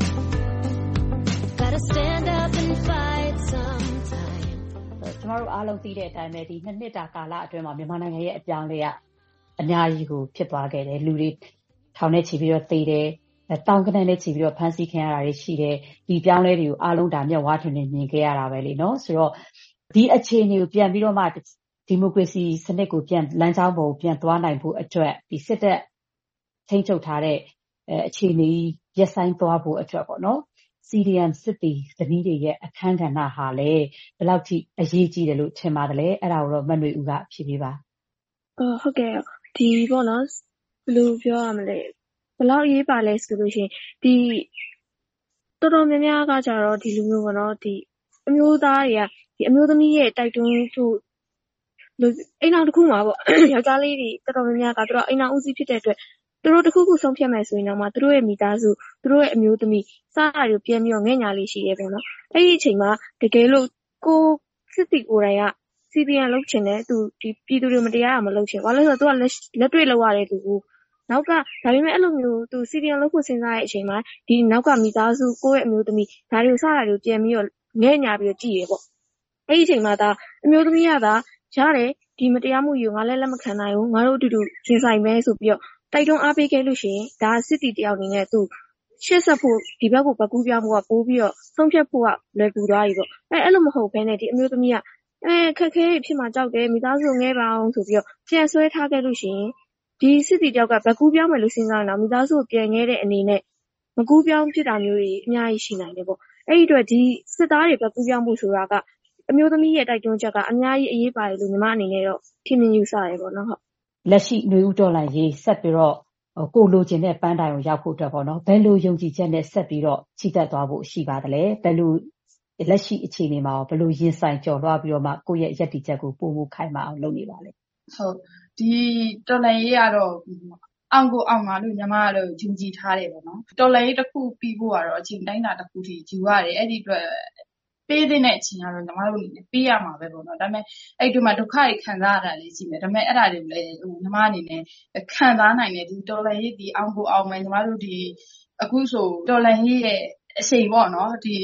Speaker 15: Gotta stand up and fight sometime.
Speaker 16: ကျမတို့အားလုံးသိတဲ့အတိုင်းပဲဒီနှစ်နှစ်တာကာလအတွင်းမှာမြန်မာနိုင်ငံရဲ့အပြောင်းလဲကအများကြီးကိုဖြစ်သွားခဲ့တယ်လူတွေထောင်နဲ့ချီပြီးတော့သေတယ်တောင်ကနန်းနဲ့ချီပြီးတော့ဖမ်းဆီးခံရတာတွေရှိတယ်ဒီပြောင်းလဲတွေကိုအားလုံးဒါမျက်ဝါးထင်ထင်မြင်ခဲ့ရတာပဲလေနော်ဆိုတော့ဒီအခြေအနေကိုပြန်ပြီးတော့မှဒီမိုကရေစီစနစ်ကိုပြန်လမ်းကြောင်းပေါ်ပြန်သွားနိုင်ဖို့အတွက်ဒီစစ်တပ်ထိန်းချုပ်ထားတဲ့အခြေအနေရက်ဆိုင်သွားဖို့အတွက်ပေါ့နော် CDM စစ်တီဇနီးတွေရဲ့အခမ်းကဏ္ဍဟာလည်းဘယ်လောက်ထိအရေးကြီးတယ်လို့ထင်ပါတယ်လဲအဲ့ဒါကိုတော့မနွေဦးကဖြေပေးပါ
Speaker 17: ဟုတ်ကဲ့ဒီပေါ့နော်ဘယ်လိုပြောရမလဲဘယ်လောက်အရေးပါလဲဆိုလို့ရှိရင်ဒီတော်တော်များများကကြတော့ဒီလိုမျိုးပေါ့နော်ဒီအမျိုးသားတွေကဒီအမျိုးသမီးရဲ့တိုက်တွန်းဖို့အိမ်အောင်တစ်ခုမှာပေါ့ယောက်ျားလေးတွေတော်တော်များများကသူတို့အိမ်အောင်ဦးစီးဖြစ်တဲ့အတွက်သူတို့တစ်ခုခုဆုံးဖြတ်မယ်ဆိုရင်တော့မှသူတို့ရဲ့မိသားစုသူတို့ရဲ့အမျိုးသမီးစားတာတွေပြန်ပြီးတော့ငဲ့ညာလေးရှိရဲပေါ့နော်အဲ့ဒီအချိန်မှာတကယ်လို့ကိုစစ်တီကိုယ်တိုင်က CDM လုပ်ချင်တယ်သူဒီပြည်သူတွေမတရားမလုပ်ချင်ဘာလို့လဲဆိုတော့သူကလက်တွေ့လောက်ရတယ်သူနောက်ကဒါပေမဲ့အဲ့လိုမျိုးသူ CDM လုပ်ဖို့စဉ်းစားတဲ့အချိန်မှာဒီနောက်ကမိသားစုကိုယ့်ရဲ့အမျိုးသမီးဒါတွေကိုစားတာတွေပြန်ပြီးတော့ငဲ့ညာပြီးတော့ကြည့်ရဲပေါ့အဲ့ဒီအချိန်မှာဒါအမျိုးသမီးကဒါရတယ်ဒီမတရားမှုယူငါလည်းလက်မခံနိုင်ဘူးငါတို့အတူတူရင်ဆိုင်မဲဆိုပြီးတော့တိုက်တွန်းအားပေးခဲ့လို့ရှိရင်ဒါစစ်တီတယောက်အနေနဲ့သူရှေ့ဆက်ဖို့ဒီဘက်ကိုဗကူးပြဖို့ကပိုးပြီးတော့ဆုံးဖြတ်ဖို့ကလွယ်ကူသွားပြီပေါ့အဲ့လိုမဟုတ်ဘဲနဲ့ဒီအမျိုးသမီးကခက်ခဲဖြစ်မှကြောက်တယ်မိသားစုငဲပါအောင်ဆိုပြီးတော့ပြန်ဆွဲထားခဲ့လို့ရှိရင်ဒီစစ်တီတယောက်ကဗကူးပြောင်းမယ်လို့စဉ်းစားနေတာမိသားစုကိုပြန်ငဲတဲ့အနေနဲ့မကူးပြောင်းဖြစ်တာမျိုးတွေအများကြီးရှိနိုင်တယ်ပေါ့အဲ့ဒီအတွက်ဒီစစ်သားတွေဗကူးပြောင်းဖို့ဆိုတာကအမျိုးသမီးရဲ့တိုက်တွန်းချက်ကအများကြီးအရေးပါတယ်လို့ညီမအနေနဲ့တော့ထင်မြင်ယူဆရတယ်ပေါ့နော်ဟုတ်
Speaker 16: လက်ရှိຫນွေဦးတော်လှန်ရေးဆက်ပြီးတော့ကိုလိုချင်တဲ့ပန်းတိုင်ကိုရောက်ဖို့အတွက်ပေါ့နော်ဘယ်လိုယုံကြည်ချက်နဲ့ဆက်ပြီးတော့ချီတက်သွားဖို့ရှိပါသလဲဘယ်လိုလက်ရှိအခြေအနေမှာဘယ်လိုရင်ဆိုင်ကြော်လွှားပြီးတော့မှကိုယ့်ရဲ့ရည်တည်ချက်ကိုပို့ဖို့ခိုင်မာအောင်လုပ်နေပါလဲ
Speaker 18: ဟုတ်ဒီတော်လှန်ရေးကတော့အောင်ကိုအောင်ပါလို့ညီမကတော့ယုံကြည်ထားတယ်ပေါ့နော်တော်လှန်ရေးတစ်ခုပြီးဖို့ကတော့အချိန်တိုင်းတာတစ်ခုထိယူရတယ်အဲ့ဒီအတွက်ပေးတဲ့အချိန်ကတော့ညီမတို့အနေနဲ့ပေးရမှာပဲပေါ့နော်ဒါပေမဲ့အဲ့ဒီမှာဒုက္ခတွေခံစားရတာလေးရှိတယ်ဒါပေမဲ့အဲ့ဒါတွေလည်းညီမအနေနဲ့ခံစားနိုင်တယ်ဒီတော်လှန်ရေးဒီအောင်ကိုအောင်မယ်ညီမတို့ဒီအခုဆိုတော်လှန်ရေးရဲ့အချိန်ပေါ့နော်ဒီ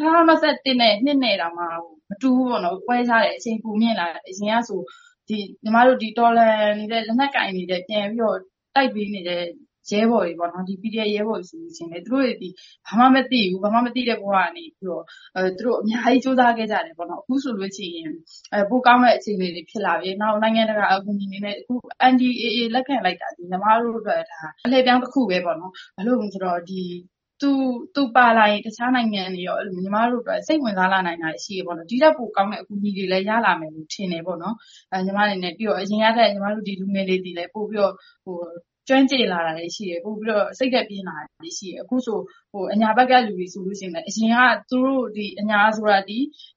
Speaker 18: 2021နဲ့နှစ်နဲ့တောင်မှမတူဘူးပေါ့နော်ပွဲစားတဲ့အချိန်ပုံမြင့်လာအရင်ကဆိုဒီညီမတို့ဒီတော်လှန်နေတဲ့လက်နက်ကင်နေတဲ့ပြန်ပြီးတော့တိုက်ပေးနေတဲ့ရဲဘော်တွေပေါ့နော်ဒီ PDF ရဲဘော်ဆိုလို့ရှိရင်လေသူတို့တွေဒီဘာမှမသိဘူးဘာမှမသိတဲ့ဘဝကနေပြီးတော့သူတို့အများကြီးစူးစမ်းခဲ့ကြတယ်ပေါ့နော်အခုဆိုလို့ရှိရင်ပိုကောင်းတဲ့အခြေအနေတွေဖြစ်လာပြီနောက်နိုင်ငံတကာအကူအညီတွေနဲ့အခု NDAA လက်ခံလိုက်တာဒီညီမတို့အတွက်ဒါအလှည့်ပြောင်းတစ်ခုပဲပေါ့နော်ဘာလို့လဲဆိုတော့ဒီသူပါလာရင်တခြားနိုင်ငံတွေရောညီမတို့အတွက်စိတ်ဝင်စားလာနိုင်တာရှိရပေါ့နော်ဒီတက်ပိုကောင်းတဲ့အကူအညီတွေလည်းရလာမယ်လို့ထင်တယ်ပေါ့နော်ညီမအနေနဲ့ပြီးတော့အရင်ကတည်းကညီမတို့ဒီလူငယ်လေးတွေလည်းပို့ပြီးတော့ကြကျွမ်းကျင်လာတာလည်းရှိတယ်ပို့ပြီးတော့စိတ်သက်ပြင်းလာတာလည်းရှိတယ်အခုဆိုအညာဘက်ကလူတွေဆိုလို့ရှိရင်လည်းအရင်ကသူတို့ဒီအညာဆိုတာဒီ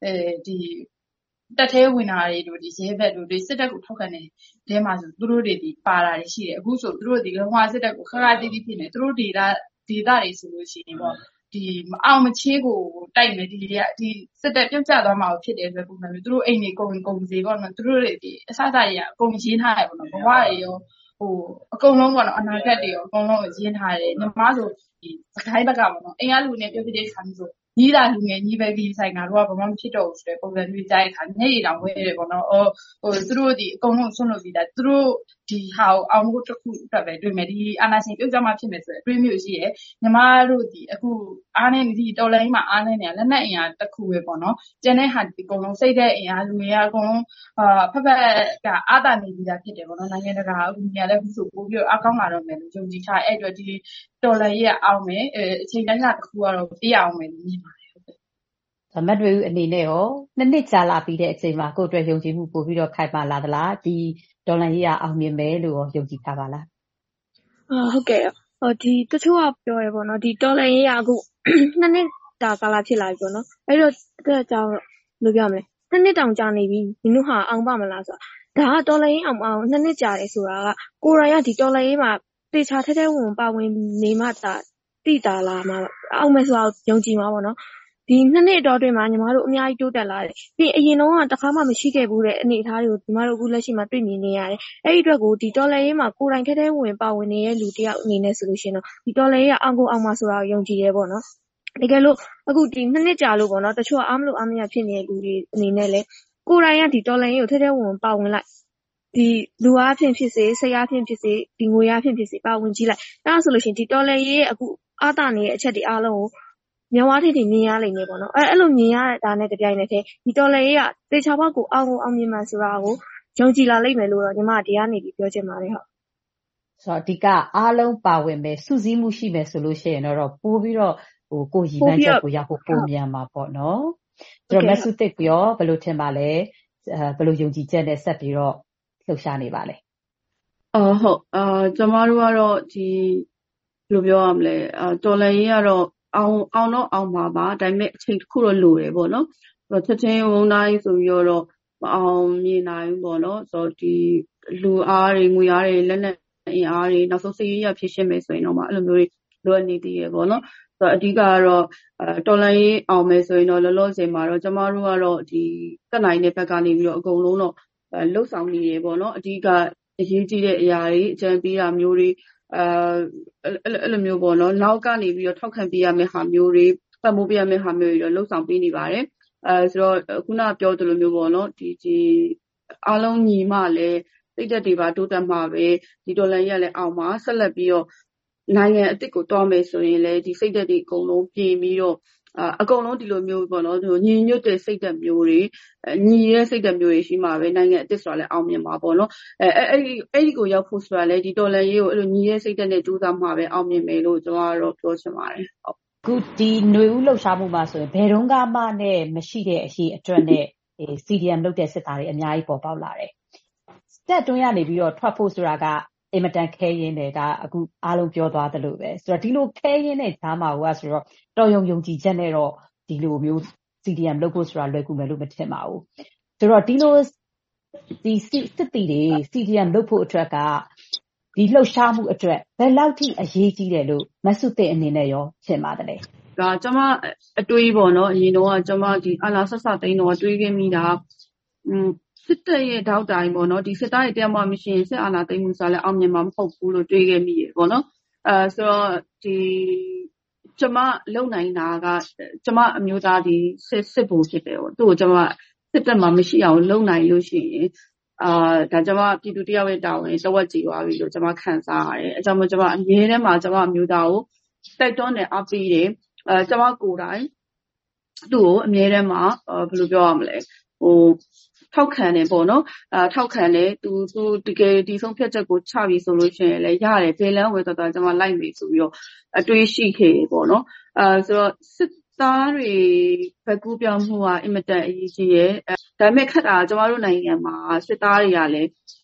Speaker 18: တက်သေးဝင်တာတွေတို့ဒီရဲဘက်တို့ဒီစစ်တပ်ကိုထောက်ခံတဲ့တဲမှာဆိုသူတို့တွေဒီပါတာတွေရှိတယ်အခုဆိုသူတို့ဒီလုံဝစစ်တပ်ကိုခါတီးတီးဖြစ်နေသူတို့ဒေတာတွေဆိုလို့ရှိရင်ပေါ့ဒီမအောင်မချေးကိုတိုက်မယ်ဒီစစ်တပ်ပြုတ်ကျသွားမှာဖြစ်တယ်ဆိုပုံစံမျိုးသူတို့အိမ်တွေကုန်စီပေါ့နော်သူတို့တွေဒီအစအစတွေကအကုန်ရင်းထားတယ်ပေါ့နော်ဘဝတွေရောအကုန်လုံးပေါ့နော်အနာဂတ်တွေရောအကုန်လုံးရင်းထားတယ်ညီမဆိုဒီစကိုင်းဘက်ကပေါ့နော်အိမ်ကလူနဲ့ပြောပြတဲ့ခါမျိုးဆိုညီလာလူငယ်ညီပဲဒီဆိုင်ကတော့ဘာမှမဖြစ်တော့ဘူးဆိုတဲ့ပုံစံမျိုးကြားရခါညနေတောင်ဝဲတယ်ပေါ့နော်သူတို့ဒီအကုန်လုံးဆွန့်လွတ်ပြီးသားသူတို့ဒီဟာကိုအောင်ဖို့တစ်ခုအတွက်ပဲတွေ့မယ်ဒီအာနာရှင်ပြုတ်ကြမှာဖြစ်မယ်ဆိုတဲ့အတွေးမျိုးရှိရဲညီမတို့ဒီအခုအားနေဒီတော်လိုင်းမှာအားနေနေလက်နက်အင်အားတစ်ခုပဲပေါ့နော်ကျန်တဲ့ဟာဒီအကုန်လုံးစိတ်တဲ့အင်အားလူတွေကအကုန်လုံးဖက်ကအာတာနေပြီးသားဖြစ်တယ်ပေါ့နော်နိုင်ငံတကာအခုညီရလည်းအခုဆိုပို့ပြီးအားကောင်းလာတော့မယ်လို့ယုံကြည်ထားအဲ့အတွက်ဒီတော်လိုင်းရဲ့အောင်မယ်အချိန်တိုင်းကတစ်ခုကတော့ပြရအောင်မယ်လို့မြင်ပါတယ်
Speaker 16: မတ်တွေဦးအနေနဲ့ရောနှစ်ကြာလာပြီးတဲ့အချိန်မှာကိုယ့်အတွက်ယုံကြည်မှုပို့ပြီးတော့ခိုင်မာလာသလားဒီဒေါ်လာရေးရအောင်မြင်မယ်လို့ယုံကြည်ထားပါလား
Speaker 17: ဟုတ်ကဲ့ဒီတချို့ကပြောရပေါ့နော်ဒီဒေါ်လာရေးရအခုနှစ်တာကာလဖြစ်လာပြီပေါ့နော်အဲ့တော့ဒါကြောင့်လို့ပြောမလဲနှစ်တောင်ကြာနေပြီမင်းတို့ဟာအောင်ပါမလားဆိုတာဒါကဒေါ်လာရေးအောင်နှစ်ကြာတယ်ဆိုတာကကိုယ်တိုင်ကဒီဒေါ်လာရေးမှာတေချာထဲထဲဝင်ပါဝင်နေမှတိတာလာမှာအောင်မယ်ဆိုတာယုံကြည်မှာပေါ့နော်ဒီနှစ်အတော်တွင်မှာညီမတို့အများကြီးတိုးတက်လာတယ်ပြီးအရင်တော့တခါမှမရှိခဲ့ဘူးတဲ့အနေအထားတွေကိုညီမတို့အခုလက်ရှိမှာတွေ့မြင်နေရတယ်အဲ့ဒီအတွက်ကိုဒီတော်လရေးမှာကိုယ်တိုင်ထဲဝင်ပါဝင်နေတဲ့လူတယောက်အနေနဲ့ဆိုလို့ရှိရင်တော့ဒီတော်လရေးကအောင်ကိုအောင်မှာဆိုတာကိုယုံကြည်ရဲပေါ့နော်တကယ်လို့အခုဒီနှစ်ကြာလို့ပေါ့နော်တချို့အားမလို့အားမရဖြစ်နေတဲ့လူတွေအနေနဲ့လည်းကိုယ်တိုင်ကဒီတော်လရေးကိုထဲဝင်ပါဝင်လိုက်ဒီလူအားဖြင့်ဖြစ်စေစိတ်အားဖြင့်ဖြစ်စေဒီငွေအားဖြင့်ဖြစ်စေပါဝင်ကြည့်လိုက်အဲ့ဒါဆိုလို့ရှိရင်ဒီတော်လရေးရဲ့အခုအားတာနေတဲ့အချက်တွေအားလုံးကိုမျက်ဝါးထိမြင်ရလိမ့်မယ်ပေါ့နော်အဲ့လိုမြင်ရတာနဲ့တပြိုင်နက်တည်းဒီတော်လရေးကတေချာဘောက်ကိုအောင်မြင်မှဆိုတာကိုယုံကြည်လာလိမ့်မယ်လို့တော့ညီမဒီကနေပြီးပြောချင်ပါတယ်ဟုတ်
Speaker 16: ဆိုတော့အဓိကအားလုံးပါဝင်မယ်စုစည်းမှုရှိမယ်ဆိုလို့ရှိရင်တော့ပို့ပြီးတော့ကိုရည်မှန်းချက်ကိုရောက်ဖို့ပုံမြန်မှာပေါ့နော်ဆိုတော့မဆုသိပြောဘယ်လိုထင်ပါလဲဘယ်လိုယုံကြည်ချက်နဲ့ဆက်ပြီးတော့လှုပ်ရှားနေပါလဲ
Speaker 18: ဟုတ်ကျမတို့ကတော့ဒီဘယ်လိုပြောရမလဲတော်လရေးကတော့အောင်တော့အောင်ပါပါဒါပေမဲ့အချိန်တစ်ခုတော့လိုတယ်ပေါ့နော်ချက်ချင်းဝုန်းတိုင်းဆိုပြီးတော့မအောင်မြင်နိုင်ဘူးပေါ့နော်ဆိုတော့ဒီလူအားတွေငွေအားတွေလက်နက်အင်အားတွေနောက်ဆုံးစီးရဖြစ်ရှင်းမယ်ဆိုရင်တော့အဲ့လိုမျိုးတွေလိုအပ်နေသေးရပေါ့နော်ဆိုတော့အဓိကကတော့တော်လိုင်းအောင်မယ်ဆိုရင်တော့လောလောဆယ်မှာတော့ကျမတို့ကတော့ဒီတက်နိုင်တဲ့ဘက်ကနေပြီးတော့အကုန်လုံးတော့လှုပ်ဆောင်နေရပေါ့နော်အဓိကအရေးကြီးတဲ့အရာတွေအကြံပေးတာမျိုးတွေအဲ့လိုမျိုးပေါ့နော်နောက်ကနေပြီးတော့ထောက်ခံပေးရမယ့်ဟာမျိုးတွေပတ်မိုးပေးရမယ့်ဟာမျိုးတွေတော့လှုပ်ဆောင်ပေးနေပါတယ်ဆိုတော့ခုနပြောသလိုမျိုးပေါ့နော်ဒီအားလုံးညီမလည်းစိတ်သက်တွေပါတိုးတက်မှာပဲဒီဒေါ်လာကြီးကလည်းအောင်မှာဆက်လက်ပြီးတော့နိုင်ငံအစ်စ်ကိုတွားမယ်ဆိုရင်လည်းဒီစိတ်သက်တွေအကုန်လုံးပြင်ပြီးတော့အကုန်လုံးဒီလိုမျိုးပေါ့နော်ညီညွတ်တဲ့စိတ်သက်မျိုးတွေညီရဲ့စိတ်သက်မျိုးတွေရှိမှာပဲနိုင်ငံအစ်စ်ဆိုတာလည်းအောင်မြင်မှာပေါ့နော်အဲ့ဒီကိုရောက်ဖို့ဆိုတာလည်းဒီဒေါ်လာကြီးကိုအဲ့လိုညီရဲ့စိတ်သက်နဲ့ကြိုးစားမှာပဲအောင်မြင်မယ်လို့ကျွန်တော်ကတော့ပြောချင်ပါတယ်ဟုတ်
Speaker 16: ခုဒီຫນွေဦးလှုပ်ရှားမှုမှာဆိုရင်ဘယ်တော့မှနဲ့မရှိတဲ့အရေးအတွက်နဲ့ CDM လုပ်တဲ့စစ်သားတွေအများကြီးပေါ်ပေါက်လာတယ်တက်တွန်းရနေပြီးတော့ထွက်ဖို့ဆိုတာကအင်မတန်ခဲရင်းတယ်ဒါအခုအားလုံးပြောသွားသလိုပဲဆိုတော့ဒီလိုခဲရင်းတဲ့ဈာမှာကဆိုတော့တော်ယုံကြည်ချက်နဲ့တော့ဒီလိုမျိုး CDM လုပ်ဖို့ဆိုတာလွယ်ကူမယ်လို့မထင်ပါဘူးဆိုတော့ဒီလိုဒီစစ်တီတွေ CDM လုပ်ဖို့အတွက်ကဒီလှုပ်ရှားမှုအတွက်ဘယ်လောက်ထိအရေးကြီးတယ်လို့မဆုသိအနေနဲ့ရောထင်ပါတယ်လေ
Speaker 18: ဒါကျွန်မအတွေးပေါ့နော်အရင်တော့ကျွန်မဒီအာလာဆက်စသိန်းတော့တွေးခဲ့မိတာစစ်တပ်ရဲ့တောက်တိုင်းပေါ့နော်ဒီစစ်သားရဲ့တရားမှမရှိရင်စစ်အာဏာသိမ်းမှုဆိုတာလည်းအောင်မြင်မှာမဟုတ်ဘူးလို့တွေးခဲ့မိရပေါ့နော်ဆိုတော့ဒီကျမလုံနိုင်တာကကျမအမျိုးသားဒီစစ်ဘုံဖြစ်တယ်ပေါ့သူ့ကိုကျမစစ်တပ်မှာမရှိအောင်လုံနိုင်လို့ရှိရင်ဒါကျမပြည်သူတယောက်ရဲ့တာဝန်တဝက်ကြည်သွားပြီလို့ကျမခံစားရတယ်အဲကြောင့်မို့ကျမအမြဲတမ်းမှာကျမအမျိုးသားကိုတိုက်တွန်းတယ်အားပေးတယ်ကျမကိုယ်တိုင်သူ့ကိုအမြဲတမ်းမှာဘယ်လိုပြောရမလဲထောက်ခံတယ်ပေါ့နော်ထောက်ခံတယ်သူတကယ်ဒီဆုံးဖြတ်ချက်ကိုချပြီးဆိုလို့ရှိရင်လည်းရတယ်ဘယ်လမ်းဝယ်တော့ကျွန်မလိုက်ပြီဆိုပြီးတော့အတွေးရှိခဲ့ပေါ့နော်ဆိုတော့စစ်သားတွေဘက်ကူးပြောင်းမှုကအင်မတန်အရေးကြီးရဲ့ဒါပေမဲ့ခက်တာကျွန်တော်တို့နိုင်ငံမှာစစ်သားတွေကလည်း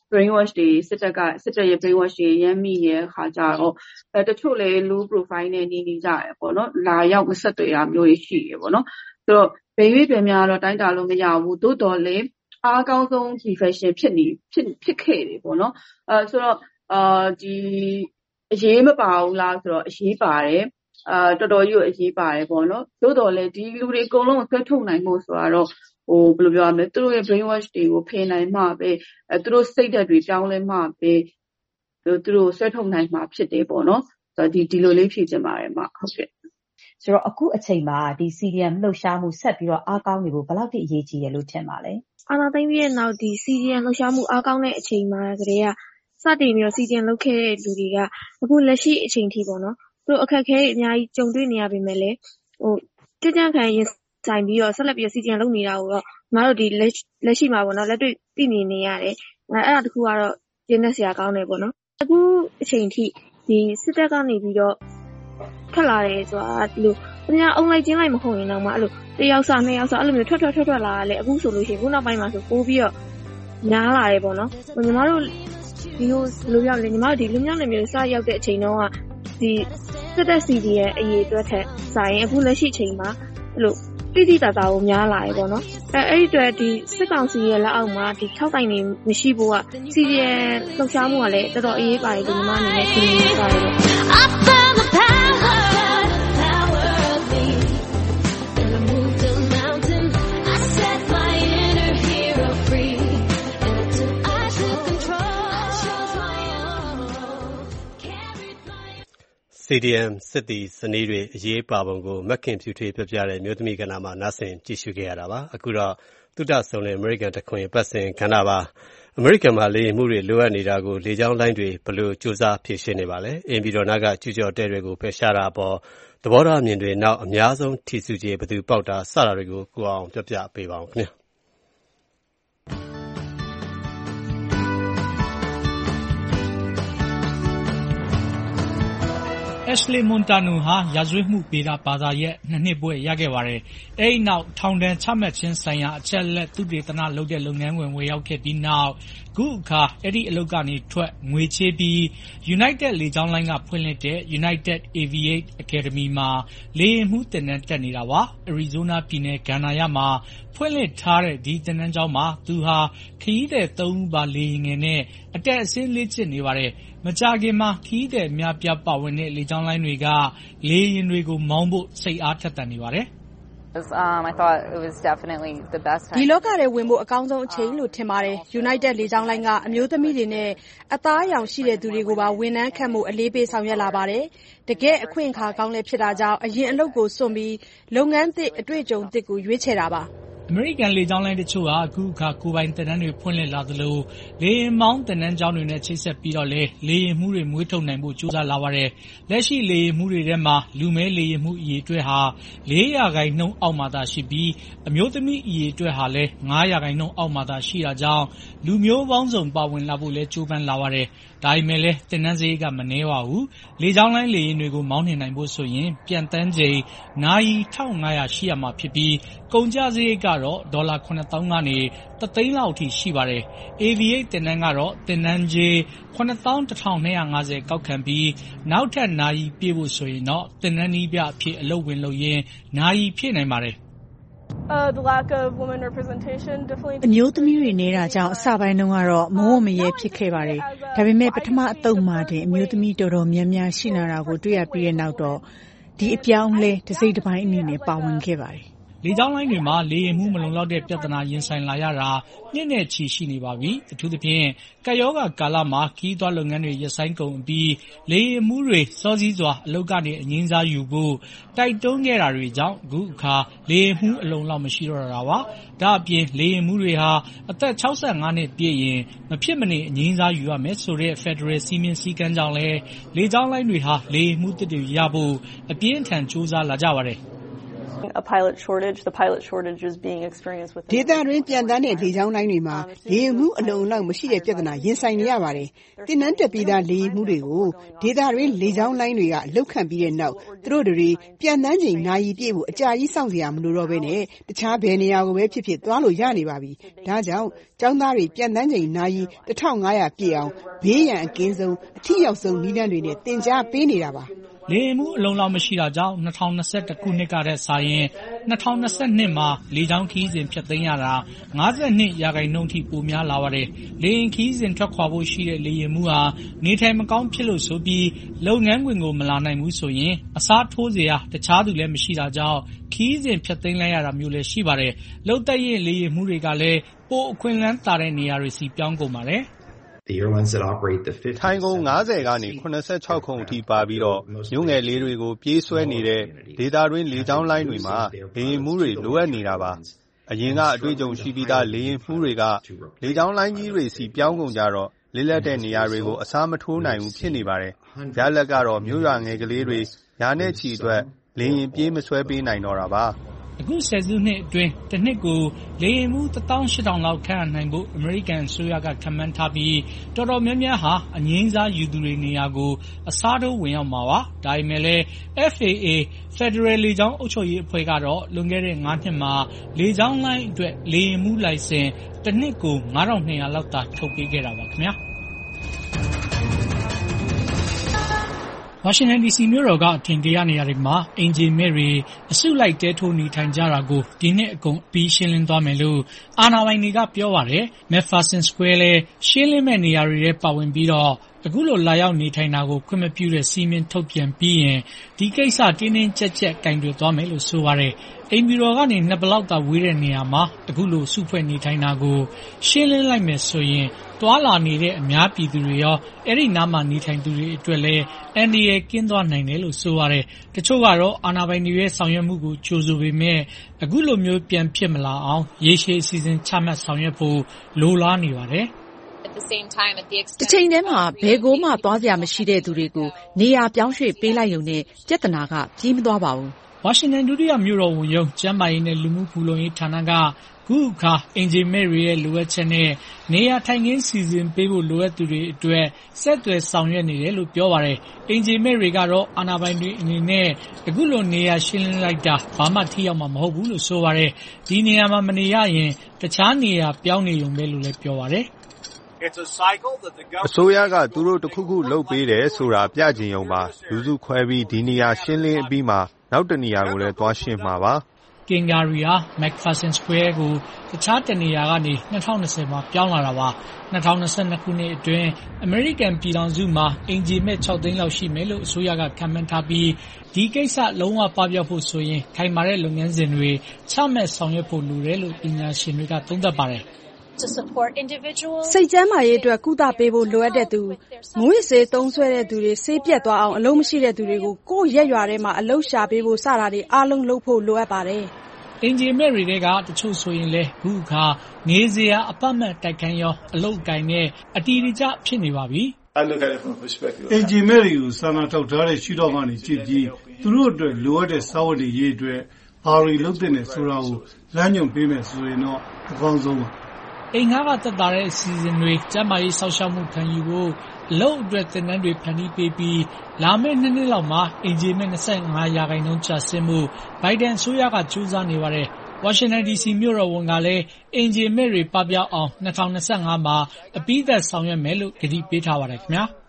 Speaker 18: brainwash တွေစစ်တပ်ရဲ့ brainwash တွေရမ်းမိရဲ့ခါကြတော့တချို့လေ low profile နဲ့နေကြတယ်ပေါ့နော်လာရောက်မဆက်တွေ့တာမျိုးတွေရှိတယ်ပေါ့နော်ဆိုတော့ဘယ်ရွေးပဲများတော့တိုင်းတာလို့မရဘူးတိုးတော်လေအားကောင်းဆုံး profession ဖြစ်ခဲ့တယ်ပေါ့နော်ဆိုတော့ဒီအရေးမပါဘူးလားဆိုတော့အရေးပါတယ်တော်တော်ကြီးကိုအရေးပါတယ်ပေါ့နော်သို့တော်လည်းဒီလူတွေအကုန်လုံးဆွဲထုတ်နိုင်ဖို့ဆိုတော့ဘယ်လိုပြောရမလဲသူတို့ရဲ့ brainwash တွေကိုဖယ်နိုင်မှပဲသူတို့စိတ်ဓာတ်တွေပြောင်းလဲမှပဲသူတို့ဆွဲထုတ်နိုင်မှဖြစ်တယ်ပေါ့နော်ဆိုတော့ဒီလိုလေးဖြည့်ချင်ပါတယ်ဟုတ်ကဲ့
Speaker 16: ဆိုတော့အခုအချိန်မှာဒီ CDM လှုပ်ရှားမှုဆက်ပြီးတော့အားကောင်းနေဖို့ဘယ်လောက်ထိအရေးကြီးတယ်လို့ထင်ပါလဲ
Speaker 17: အာဏာသိမ်းပြီးတဲ့နောက်ဒီ CDM လှုပ်ရှားမှုအားကောင်းတဲ့အချိန်မှာကတည်းကစတင်ပြီးတော့ CDM လုပ်ခဲ့တဲ့လူတွေကအခုလက်ရှိအချိန်ထိပေါ့နော်သူတို့အခက်အခဲတွေအများကြီးကြုံတွေ့နေရပေမဲ့လည်းကြံ့ကြံ့ခံရင်ဆိုင်ပြီးတော့ဆက်လက်ပြီးတော့ CDM လုပ်နေတာကိုတော့ညီမတို့ဒီလက်ရှိမှာပေါ့နော်လက်တွေ့သိနေရတယ်အဲ့ဒါတခုကတော့ကျင်းနေစရာကောင်းတယ်ပေါ့နော်အခုအချိန်ထိဒီစစ်တပ်ကနေပြီးတော့ထွက်လာတယ်ဆိုတာဒီလိုအများအုံလိုက်ချင်းလိုက်မဟုတ်ရင်တော့မှအဲ့လိုတစ်ယောက်စားနှစ်ယောက်စားအဲ့လိုမျိုးထွက်လာတယ်အခုဆိုလို့ရှိရင်ခုနောက်ပိုင်းမှာဆိုပိုးပြီးတော့များလာတယ်ပေါ့နော်ညီမတို့ဒီလိုပြောရလဲညီမတို့ဒီလူမျိုးနယ်မျိုးစရောက်တဲ့အချိန်တုန်းကဒီစစ်တပ် CD ရဲ့အရေးအတွက်ထက်ဆိုင်အခုလက်ရှိအချိန်မှာအဲ့လိုတိတိတသာကိုများလာတယ်ပေါ့နော်အဲ့ဒီအတွက်ဒီစစ်ကောင်စီရဲ့လက်အောက်မှာဒီ6တိုင်နေမရှိဖို့က CD ရဲ့လှုပ်ရှားမှုကလည်းတော်တော်အရေးပါတယ်ဒီညီမအနေနဲ့ရှင်းပြပါတယ်
Speaker 2: CDM စစ်သည်ဇနီးတွေအရေးပါပုံကိုမက်ခင်ဖြူထွေးပြပြတဲ့မျိုးသမီးကဏ္ဍမှာနားဆင်ကြည့်ရှုခဲ့ရတာပါအခုတော့သုတဆုံတဲ့ American တခွင်ပတ်စဉ်ကဏ္ဍပါ American မှာလေမှုတွေလိုအပ်နေတာကိုလေကြောင်းလိုင်းတွေဘယ်လိုစူးစမ်းဖြေရှင်းနေပါလဲအင်ပြည်တော်နာကကျူကျော်တဲတွေကိုဖယ်ရှားတာပေါ်သဘောထားအမြင်တွေနောက်အများဆုံးထီစုကြီးဘယ်သူပေါက်တာစတာတွေကိုကိုအောင်ပြပြပေးပါအောင်ခင်ဗျာ
Speaker 19: Ashley Montano ဟာရာဇဝတ်မှုပေတာဘာသာရဲ့2နှစ်ပွဲရခဲ့ပါတယ်။အဲဒီနောက်ထောင်ဒဏ်ချမှတ်ခြင်းဆိုင်ရာအချက်လက်သုတေသနလုပ်တဲ့လုပ်ငန်းဝင်ရောက်ခဲ့ပြီးနောက်ခုအခါအဲ့ဒီအလုပ်ကနေထွက်ငွေချေးပြီး United လေကြောင်းလိုင်းကဖွင့်လှစ်တဲ့ United Aviate Academy မှာလေယာဉ်မှုသင်တန်းတက်နေတာပါ။ Arizona ပြည်နယ်ဂန္နာရမှာဖွင့်လှစ်ထားတဲ့ဒီသင်တန်းကျောင်းမှာသူဟာခရီးသည်3ဦးပါလေယာဉ်ငယ်နဲ့အတက်အဆင်းလေ့ကျင့်နေပါတယ်။မကြာခင်မှာခရီးသည်အများပြားပါဝင်တဲ့လေကြောင်းလိုင်းတွေကလေယာဉ်တွေကိုမောင်းဖို့စိတ်အားထက်သန်နေပါတယ်။
Speaker 20: I thought it was definitely the best time.
Speaker 21: ဒီလောကထဲဝင်ဖို့အကောင်းဆုံးအချိန်လို့ထင်ပါတယ်။ United လေကြောင်းလိုင်းကအမျိုးသမီးတွေနဲ့အသားအရောင်ရှိတဲ့သူတွေကိုပါဝန်ထမ်းခန့်မှုအလေးပေးဆောင်ရွက်လာပါတယ်။တကယ်အခွင့်အခါကောင်းလည်းဖြစ်တာကြောင့်အရင်အလုပ်ကိုစွန့်ပြီးလုပ်ငန်းသစ်အတွေ့အကြုံသစ်ကိုရွေးချယ်တာပါ။
Speaker 19: အမေရိကန်လေကြောင်းလိုင်းတချို့ဟာအခုအခါကိုယ်ပိုင်သင်တန်းတွေဖွင့်လှစ်လာသလိုလေယာဉ်မောင်းသင်တန်းကျောင်းတွေနဲ့ချိတ်ဆက်ပြီးတော့လေယာဉ်မှုတွေမွေးထုတ်နိုင်ဖို့ကြိုးစားလာပါတယ်။လက်ရှိလေယာဉ်မှုတွေထဲမှာလူမဲလေယာဉ်မှုအရေအတွက်ဟာ4%အောက်မှာသာရှိပြီးအမျိုးသမီးအရေအတွက်ဟာလည်း9%အောက်မှာသာရှိတာကြောင့်လူမျိုးပေါင်းစုံပါဝင်လာဖို့လည်းကြိုးပမ်းလာပါတယ်။ဒါပေမဲ့လည်းသင်တန်းစရိတ်ကမနည်းပါဘူး။လေကြောင်းလိုင်းလေယာဉ်တွေကိုမောင်းနှင်နိုင်ဖို့ဆိုရင်ပြန်တန်းချိန်နာရီ1500ရှိရမှာဖြစ်ပြီးကုန်ကျစရိတ်ကတော့ဒေါ်လာ9000ကနေ3သိန်းလောက်အထိရှိပါတယ်။ Aviate သင်တန်းကတော့သင်တန်းကြေး91,250ကောက်ခံပြီးနောက်ထပ်နာရီပြည့်ဖို့ဆိုရင်တော့သင်တန်းနည်းပြအဖြစ်အလုပ်ဝင်လုပ်ရင်းနာရီဖြည့်နိုင်ပါတယ်
Speaker 21: The lack of women representation definitely
Speaker 22: အမျိုးသမီးတွေနေတာကြောင့်အစပိုင်းတုန်းကတော့မဝတ်မရဲဖြစ်ခဲ့ပါတယ်။ဒါပေမဲ့ပထမအသုတ်မှာတင်အမျိုးသမီးတော်တော်များများရှိလာတာကိုတွေ့ရပြီးတဲ့နောက်တော့ဒီအပြောင်းလဲတစ်စိတ်တစ်ပိုင်းအနေနဲ့ပါဝင်ခဲ့ပါတယ်။
Speaker 19: လေကြောင်းလိုင်းတွေမှာလေယာဉ်မှုမလုံလောက်တဲ့ပြဿနာရင်ဆိုင်လာရတာနှစ်နဲ့ချီရှိနေပါပြီ။အထူးသဖြင့်ကပ်ရောဂါကာလမှာခီးသွွားလုပ်ငန်းတွေရပ်ဆိုင်းကုန်ပြီးလေယာဉ်မှုတွေစောစီးစွာအလုပ်ကနေအငြင်းစားယူဖို့တိုက်တွန်းခဲ့တာတွေကြောင့်အခုအခါလေယာဉ်မှုအလုံလောက်မရှိတော့တာပါ။ဒါအပြင်လေယာဉ်မှုတွေဟာအသက်65နှစ်ပြည့်ရင်မဖြစ်မနေအငြင်းစားယူရမယ်ဆိုတဲ့ Federal စီမင်းစည်းကမ်းကြောင့်လေကြောင်းလိုင်းတွေဟာလေယာဉ်မှုသစ်တွေရဖို့အပြင်းထန်စူးစမ်းလာကြပါတယ်။
Speaker 1: ဒေသတွင်းပျံသန်းတဲ့လေကြောင်းလိုင်းတွေမှာလေယာဉ်မှူးအလုံအလောက်မရှိတဲ့ပြဿနာရင်ဆိုင်နေရပါတယ်။သင်တန်းတက်ပြီးသားလေယာဉ်မှူးတွေကိုဒေသတွင်းလေကြောင်းလိုင်းတွေကအလုပ်ခန့်ပြီးတဲ့နောက်သူတို့တွေပျံသန်းချိန်နာရီပြည့်ဖို့အကြာကြီးစောင့်စရာမလိုတော့ဘဲနဲ့တခြားဘယ်နေရာကိုပဲဖြစ်ဖြစ်သွားလို့ရနေပါပြီ။ဒါကြောင့်ကျောင်းသားတွေပျံသန်းချိန်နာရီ1500ပြည့်အောင်ဘေးရန်အကင်းဆုံးအထိရောက်ဆုံးနည်းလမ်းတွေနဲ့သင်ကြားပေးနေတာပါ
Speaker 19: ။လေယာဉ်မှူးအလုံလောက်မရှိတာကြောင့်2021ခုနှစ်ကတည်းကစာရင်2022မှာလေကြောင်းခရီးစဉ်ဖျက်သိမ်းရတာ52%ထိပိုများလာပါတယ်။လေယာဉ်ခရီးစဉ်ထွက်ခွာဖို့ရှိတဲ့လေယာဉ်မှူးဟာနေထိုင်မကောင်းဖြစ်လို့ဆိုပြီးလုပ်ငန်းခွင်ကိုမလာနိုင်ဘူးဆိုရင်အစားထိုးစရာတခြားသူလည်းမရှိတာကြောင့်ခရီးစဉ်ဖျက်သိမ်းလိုက်ရတာမျိုးလည်းရှိပါတယ်။လုပ်သက်ရင်လေယာဉ်မှူးတွေကလည်းပိုအခွင့်အလမ်းသာတဲ့နေရာတွေစီပြောင်းကုန်ပါတယ်။
Speaker 3: ထိုင်ကုန်50ကနေ86ခုအထိပါပြီးတော့မြို့ငယ်လေးတွေကိုပြေးဆွဲနေတဲ့ဒေသတွင်းလေကြောင်းလိုင်းတွေမှာလေယာဉ်မှူးတွေလိုအပ်နေတာပါ။အရင်ကအတွေ့အကြုံရှိပြီးသားလေယာဉ်မှူးတွေကလေကြောင်းလိုင်းကြီးတွေစီပြောင်းကုန်ကြတော့လစ်လက်တဲ့နေရာတွေကိုအစားမထိုးနိုင်ဘူးဖြစ်နေပါတယ်။ရလဒ်ကတော့မြို့ရွာငယ်ကလေးတွေရာနဲ့ချီအတွက်လေယာဉ်ပြေးမဆွဲပေးနိုင်တော့တာပါ။
Speaker 19: အခုဆယ်စုနှစ်အတွင်းတစ်နှစ်ကိုလေယာဉ်မှူး18000လောက်ခန့်နိုင်ဖို့အမေရိကန်အစိုးရကခန့်မှန်းထားပြီးတော်တော်များများဟာအငြိမ်းစားယူသူတွေနေရာကိုအစားထိုးဝင်ရောက်မှာပါ။ဒါပေမဲ့လည်း FAA ဖက်ဒရယ်လေကြောင်းအုပ်ချုပ်ရေးအဖွဲ့ကတော့လွန်ခဲ့တဲ့5နှစ်မှာလေကြောင်းလိုင်းအတွက်လေယာဉ်မှူးလိုင်စင်တစ်နှစ်ကို9200လောက်သာထုတ်ပေးခဲ့တာပါခင်ဗျာ။ဝါရှင်တန် DC မြို့တော်ကအထင်ကရနေရာတွေမှာအင်ဂျင်မဲ့တွေအစုလိုက်တဲထိုးနေထိုင်ကြတာကိုဒီနှစ်အကုန်အပြီးရှင်းလင်းသွားမယ်လို့အာဏာပိုင်တွေကပြောပါတယ်။ McPherson Square လည်းရှင်းလင်းမဲ့နေရာတွေထဲပါဝင်ပြီးတော့အခုလိုလာရောက်နေထိုင်တာကိုခွင့်မပြုတဲ့စီမင်းထုတ်ပြန်ပြီးရင်ဒီကိစ္စတင်းတင်းကြပ်ကြပ်ကင်တွယ်သွားမယ်လို့ဆိုပါတယ်။အိမ်ဖြူတော်ကနေ2ဘလောက်သာဝေးတဲ့နေရာမှာအခုလိုစုဖွဲ့နေထိုင်တာကိုရှင်းလင်းလိုက်မယ်ဆိုရင်သွားလာနေတဲ့အများပြည်သူတွေရောအဲ့ဒီနားမှာနေထိုင်သူတွေအတွက်လည်းအန္တရာယ်ကင်းသွားနိုင်တယ်လို့ဆိုပါတယ်။တချို့ကတော့အာဏာပိုင်တွေရဲ့ဆောင်ရွက်မှုကိုကြိုဆိုပေမဲ့အခုလိုမျိုးပြန်ဖြစ်မလာအောင်ရေရှည်အစီအစဉ်ချမှတ်ဆောင်ရွက်ဖို့လိုလားနေပါတယ်။
Speaker 6: တစ်ချိန်တည်းမှာဘယ်ကိုမှသွားစရာမရှိတဲ့သူတွေကိုနေရာပြောင်းရွှေ့ပေးလိုက်ရုံနဲ့ပြဿနာကပြီးမသွားပါဘူး
Speaker 19: ။ဝါရှင်တန်ဒုတိယမြို့တော်ဝန်ရုံးကျန်းမာရေးနဲ့လူမှုဖူလုံရေးဌာနကခုအခါအင်ဂျင်မဲ့တွေရဲ့လိုအပ်ချက်နဲ့နေရာထိုင်ခင်းစီစဉ်ပေးဖို့လိုအပ်သူတွေအတွက်ဆက်သွယ်ဆောင်ရွက်နေတယ်လို့ပြောပါတယ်။အင်ဂျင်မဲ့တွေကတော့အာဏာပိုင်တွေအနေနဲ့အခုလိုနေရာရှင်းလင်းလိုက်တာဘာမှထိရောက်မှာမဟုတ်ဘူးလို့ဆိုပါတယ်။ဒီနေရာမှာမနေရရင်တခြားနေရာပြောင်းနေရုံပဲလို့လည်းပြောပါတယ်။
Speaker 3: အစိုးရကသူတို့တစ်ခုခုလုပ်ပေးတယ်ဆိုတာပြချင်ရုံပါလူစုခွဲပြီးဒီနေရာရှင်းလင်းအပြီးမှာနောက်တနေရာကိုလည်းသွားရှင်းမှာပါ
Speaker 19: ကင်ဂါရီဟာ McPherson Square ကိုတခြားတနေရာကနေ2020မှာပြောင်းလာတာပါ2022ခုနှစ်အတွင်းအမေရိကန်ပြည်ထောင်စုမှာအင်ဂျင်မဲ့6သိန်းလောက်ရှိမယ်လို့အစိုးရကခန့်မှန်းထားပြီးဒီကိစ္စလုံးဝပပျောက်ဖို့ဆိုရင်ခိုင်မာတဲ့လုပ်ငန်းစဉ်တွေချမှတ်ဆောင်ရွက်ဖို့လိုတယ်လို့ပညာရှင်တွေကသုံးသပ်ပါတယ်
Speaker 21: စိတ်ကျန်းမာရေးအတွက်ကုသပေးဖို့လိုအပ်တဲ့သူမူးယစ်ဆေးသုံးစွဲတဲ့သူတွေဆေးပြတ်သွားအောင်အလုပ်မရှိတဲ့သူတွေကိုကိုယ့်ရက်ရွာထဲမှာအလုပ်ရှာပေးဖို့စတာတွေအားလုံးလုပ်ဖို့လိုအပ်ပါတယ်
Speaker 19: ။အင်ဂျင်မဲ့တွေကတချို့ဆိုရင်လည်းခုအခါနေစရာအပတ်မဲ့တိုက်ခန်းရောအလုပ်ကိုင်နဲ့အတီးတကျဖြစ်နေပါပြီ။
Speaker 23: အင်ဂျင်မဲ့တွေကိုစာနာထောက်ထားတဲ့ရှုထောင့်ကနေကြည့်ပြီးသူတို့အတွက်လိုအပ်တဲ့စာဝတ်တွေရေးအတွက်ဘာတွေလုပ်တဲ့နဲ့ဆိုတာကိုလမ်းညွှန်ပေးမယ်ဆိုရင်တော့အကောင်းဆုံးပါ
Speaker 19: အိမ်ငှားကသက်သာတဲ့အစီအစဉ်တွေကျန်းမာရေးစောင့်ရှောက်မှုခံယူဖို့အလုပ်အတွက်သင်တန်းတွေဖန်တီးပေးပြီးလာမယ့်2နှစ်လောက်မှာအင်ဂျင်မဲ့25%ကျဆင်းမှုဘိုင်ဒန်အစိုးရကကြိုးစားနေပါတယ်။ဝါရှင်တန် DC မြို့တော်ဝန်ကလည်းအင်ဂျင်မဲ့တွေပပျောက်အောင်2025မှာအပြီးသတ်ဆောင်ရွက်မယ်လို့ကတိပေးထားပါတယ်ခင်ဗျာ။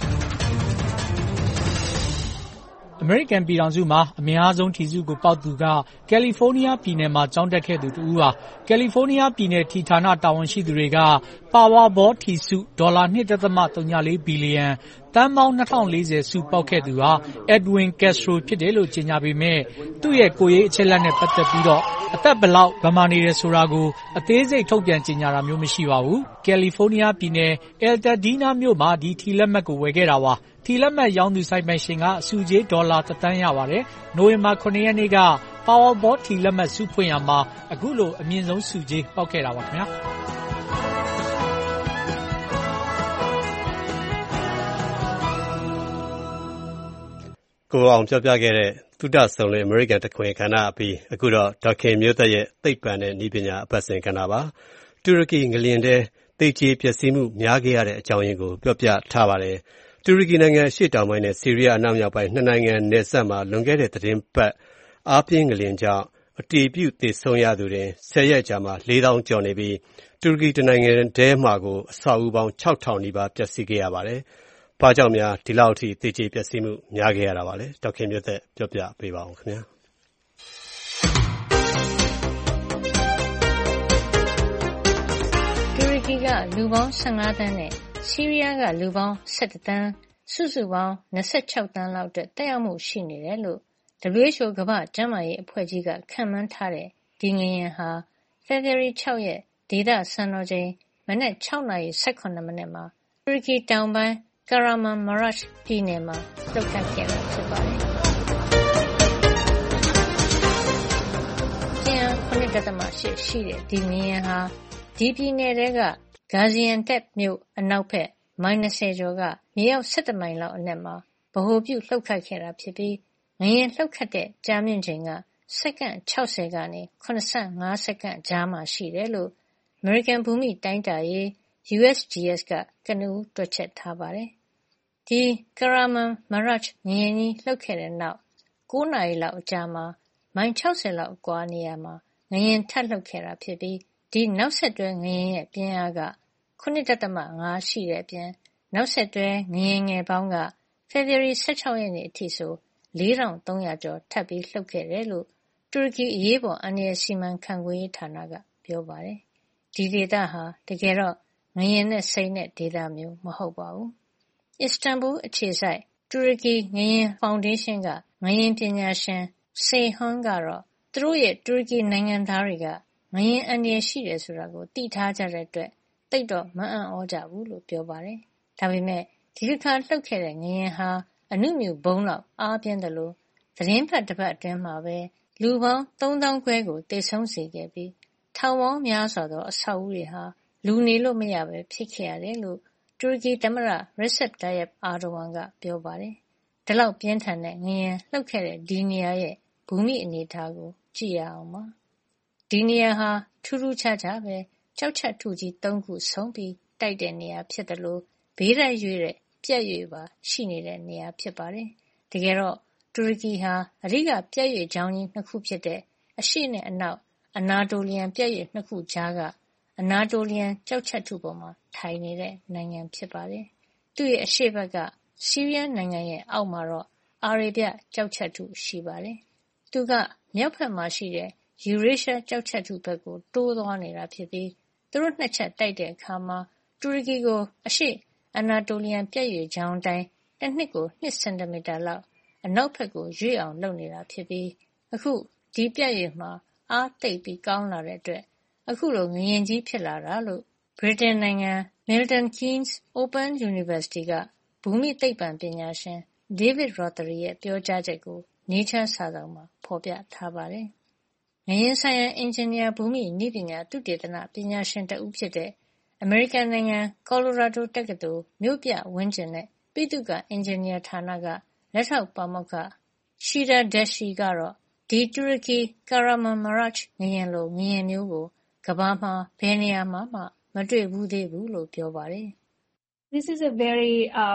Speaker 19: အမေရိကန်ပြည်ထောင်စုမှာအများဆုံးထီစုကိုပေါက်သူကကယ်လီဖိုးနီးယားပြည်နယ်မှာကျောင်းတက်ခဲ့သူတူဟာကယ်လီဖိုးနီးယားပြည်နယ်ထီဌာနတာဝန်ရှိသူတွေကပါဝါဘောထီစုဒေါ်လာ $2.04 ဘီလီယံတန်ပေါင်း2040စုပေါက်ခဲ့သူဟာအက်ဒဝင်ကက်စထရိုဖြစ်တယ်လို့ကြေညာပေမဲ့သူ့ရဲ့ကိုယ်ရေးအချက်အလက်နဲ့ပတ်သက်ပြီးတော့အသက်ဘယ်လောက်ဗမာနေတယ်ဆိုတာကိုအသေးစိတ်ထုတ်ပြန်ကြေညာတာမျိုးမရှိပါဘူး။ကယ်လီဖိုးနီးယားပြည်နယ်အယ်တာဒီနာမြို့မှာဒီထီလက်မှတ်ကိုဝယ်ခဲ့တာပါ။ထီလက်မှတ်ရောင်းသူဆိုင်ပိုင်ရှင်ကစုကြေးဒေါ်လာ1 သန်းရပါတယ်။နိုဝင်ဘာ9ရက်နေ့ကပါဝါဘောထီလက်မှတ်စုဖွင့်ရမှာအခုလိုအမြင့်ဆုံးစုကြေးပေါက်ခဲ့တာပါခင်ဗျာ။
Speaker 2: ကိုအောင်ပြောပြခဲ့တဲ့သုတဆုံလင်အမေရိကန်တခွင်ကဏ္ဍအပြီးအခုတော့ဒေါက်ခင်မျိုးသက်ရဲ့သိပ္ပံနဲ့နည်းပညာအပတ်စဉ်ကဏ္ဍပါတူရကီငလျင်တဲ့သိကြေးပျက်စီးမှုများခဲ့ရတဲ့အကြောင်းရင်းကိုပြောပြထားပါတယ်တူရကီနိုင်ငံရှေ့တောင်ပိုင်းနဲ့ဆီးရီးယားအနောက်မြောက်ပိုင်းနှစ်နိုင်ငံနယ်စပ်မှာလွန်ခဲ့တဲ့သတင်းပတ်အားပြင်းငလျင်ကြောင့်အတည်ပြုသေဆုံးရသူတွေ10ရက်ကြာမှာ4000ကျော်နေပြီးတူရကီတနိုင်ငံထဲမှာကိုအဆောက်အဦပေါင်း6000နီးပါးပျက်စီးခဲ့ရပါတယ်။ဘာကြောင့်များဒီလောက်အထိသေကြေပျက်စီးမှုများခဲ့ရတာပါလဲ။ဒေါက်ခင်မျိုးသက်ပြောပြပေးပါဦးခင်ဗျာ။
Speaker 4: တူရကီကလူပေါင်း15သန်းနဲ့ဆီးရီးယားကလူပေါင်း17သန်းစုစုပေါင်း26သန်းလောက်အတွက်တက်ရောက်မှုရှိနေတယ်လို့WHO ကမ္ဘာ့ကျန်းမာရေးအဖွဲ့ကြီးကခန့်မှန်းထားတဲ့ဒီငလျင်ဟာဖေဖော်ဝါရီ6ရက်ဒေသစံတော်ချိန်မနက်6:18မိနစ်မှာတူရကီတောင်ပိုင်းKahramanmaraş ပြည်နယ်မှာလှုပ်ခတ်ခဲ့တာဖြစ်ပါတယ်။ပြင်းအား 7.8 ရှိတဲ့ဒီငလျင်ဟာဒီပြည်နယ်ထဲက Gaziantep မြို့အနောက်ဘက်မိုင်20ကျော်ကမြေအောက်17မိုင်လောက်အနက်မှာဗဟိုပြုလှုပ်ခတ်ခဲ့တာဖြစ်ပြီးငလျင်လှုပ်ခတ်တဲ့ကြာမြင့်ချိန်ကစက္ကန့်60ကနေ85စက္ကန့်ကြားမှာရှိတယ်လို့ American ဘူမိတိုင်းတာရေး USGS ကကနဦးတွက်ချက်ထားပါတယ်။ဒီ Kahramanmaraş ငလျင်ကြီးလှုပ်ခဲ့တဲ့နောက်9နာရီလောက်အကြာမှာမိုင်60လောက်အကွာနေရာမှာငလျင်ထပ်လှုပ်ခဲ့တာဖြစ်ပြီးဒီနောက်ဆက်တွဲငလျင်ရဲ့ပြင်းအားက 7.5 ရှိတဲ့အပြင်နောက်ဆက်တွဲငလျင်ငယ်ပေါင်းကဖေဖော်ဝါရီ16ရက်နေ့အထိဆို4300ကျော်ထပ်ပြီးလှုပ်ခဲ့တယ်လို့တူရကီအရေးပေါ်အန္တရာယ်စီမံခန့်ခွဲရေးဌာနကပြောပါတယ်။ဒီဒေသဟာတကယ်တော့ငလျင်နဲ့စိမ်းတဲ့ဒေသမျိုးမဟုတ်ပါဘူး။အစ္စတန်ဘူအခြေစိုက်တူရကီငလျင်ဖောင်ဒေးရှင်းကငလျင်ပညာရှင် Seyhan ကတော့သူတို့ရဲ့တူရကီနိုင်ငံသားတွေကငလျင်အန္တရာယ်ရှိတယ်ဆိုတာကိုသိထားကြတဲ့အတွက်သိပ်တော့မအံ့ဩကြဘူးလို့ပြောပါတယ်။ဒါပေမဲ့ဒီတစ်ခါလှုပ်ခဲ့တဲ့ငလျင်ဟာအနုမြူဘုံလောက်အားပြင်းတယ်လို့သတင်းဖတ်တစ်ပတ်အတွင်းမှာပဲလူပေါင်း3000ခွဲကိုသေဆုံးစေခဲ့ပြီးထောင်ပေါင်းများစွာသောအဆောက်အဦတွေဟာလူနေလို့မရပဲဖြစ်ခဲ့ရတယ်လို့တူရကီသမ္မတ Recep Tayyip Erdogan ကပြောပါတယ်။ဒီလောက်ပြင်းထန်တဲ့ငလျင်လှုပ်ခဲ့တဲ့ဒီနေရာရဲ့ဘူမိအနေအထားကိုကြည့်ရအောင်ပါ။ဒီနေရာဟာထူးထူးခြားခြားပဲကျောက်ချပ်ထုကြီး3ခုဆုံပြီးတိုက်တဲ့နေရာဖြစ်တယ်လို့ဘေးတိုက်ရွေ့တဲ့ပြက်ရွေ့ပါရှိနေတဲ့နေရာဖြစ်ပါတယ်။တကယ်တော့တူရကီဟာအဓိကပြက်ရွေ့ကြောင်းကြီး2ခုဖြစ်တဲ့အရှေ့နဲ့အနောက်အနာတိုလီယန်ပြက်ရွေ့2ခုကြားကအနာတိုလီယန်ကျောက်ချပ်ထုပေါ်မှာထိုင်နေတဲ့နိုင်ငံဖြစ်ပါတယ်။သူ့ရဲ့အရှေ့ဘက်ကဆီးရီးယားနိုင်ငံရဲ့အောက်မှာတော့အာရေဗျကျောက်ချပ်ထုရှိပါတယ်။သူကမြောက်ဘက်မှာရှိတဲ့ယူရေးရှားကျောက်ချပ်ထုဘက်ကိုတိုးသွားနေတာဖြစ်ပြီးသူတို့နှစ်ချက်တိုက်တဲ့အခါမှာတူရကီကိုအရှေ့အနာတိုလီယန်ပြက်ရွေ့ကြောင်းတိုင်းတစ်နှစ်ကို2စင်တီမီတာလောက်အနောက်ဘက်ကိုရွေ့အောင်လုပ်နေတာဖြစ်ပြီးအခုဒီပြက်ရွေ့မှာအားသိပ်ပြီးကောင်းလာတဲ့အတွက်အခုလိုငလျင်ကြီးဖြစ်လာတာလို့ဗြိတိန်နိုင်ငံ Milton Keynes Open University ကဘူမိသိပ္ပံပညာရှင် David Rothery ရဲ့ပြောကြားချက်ကို Nature စာစောင်မှာဖော်ပြထားပါတယ်။ငလျင်ဆိုင်ရာအင်ဂျင်နီယာဘူမိနည်းပညာသုတေသနပညာရှင်တဦးဖြစ်တဲ့အမေရိကန်နိုင်ငံကော်လိုရာဒိုတက္ကသိုလ်မြို့ပြဝန်းကျင်နဲ့ပိသုကအင်ဂျင်နီယာဌာနကလက်ထောက်ပါမောက္ခ Shida Dashi ကတော့ဒီတူရကီ Kahramanmaraş ငလျင်လိုငလျင်မျိုးကိုကမ္ဘာမှာဘယ်နေရာမှာမှမတွေ့ဘူးသေးဘူးလို့ပြောပါတယ်။
Speaker 7: This is a very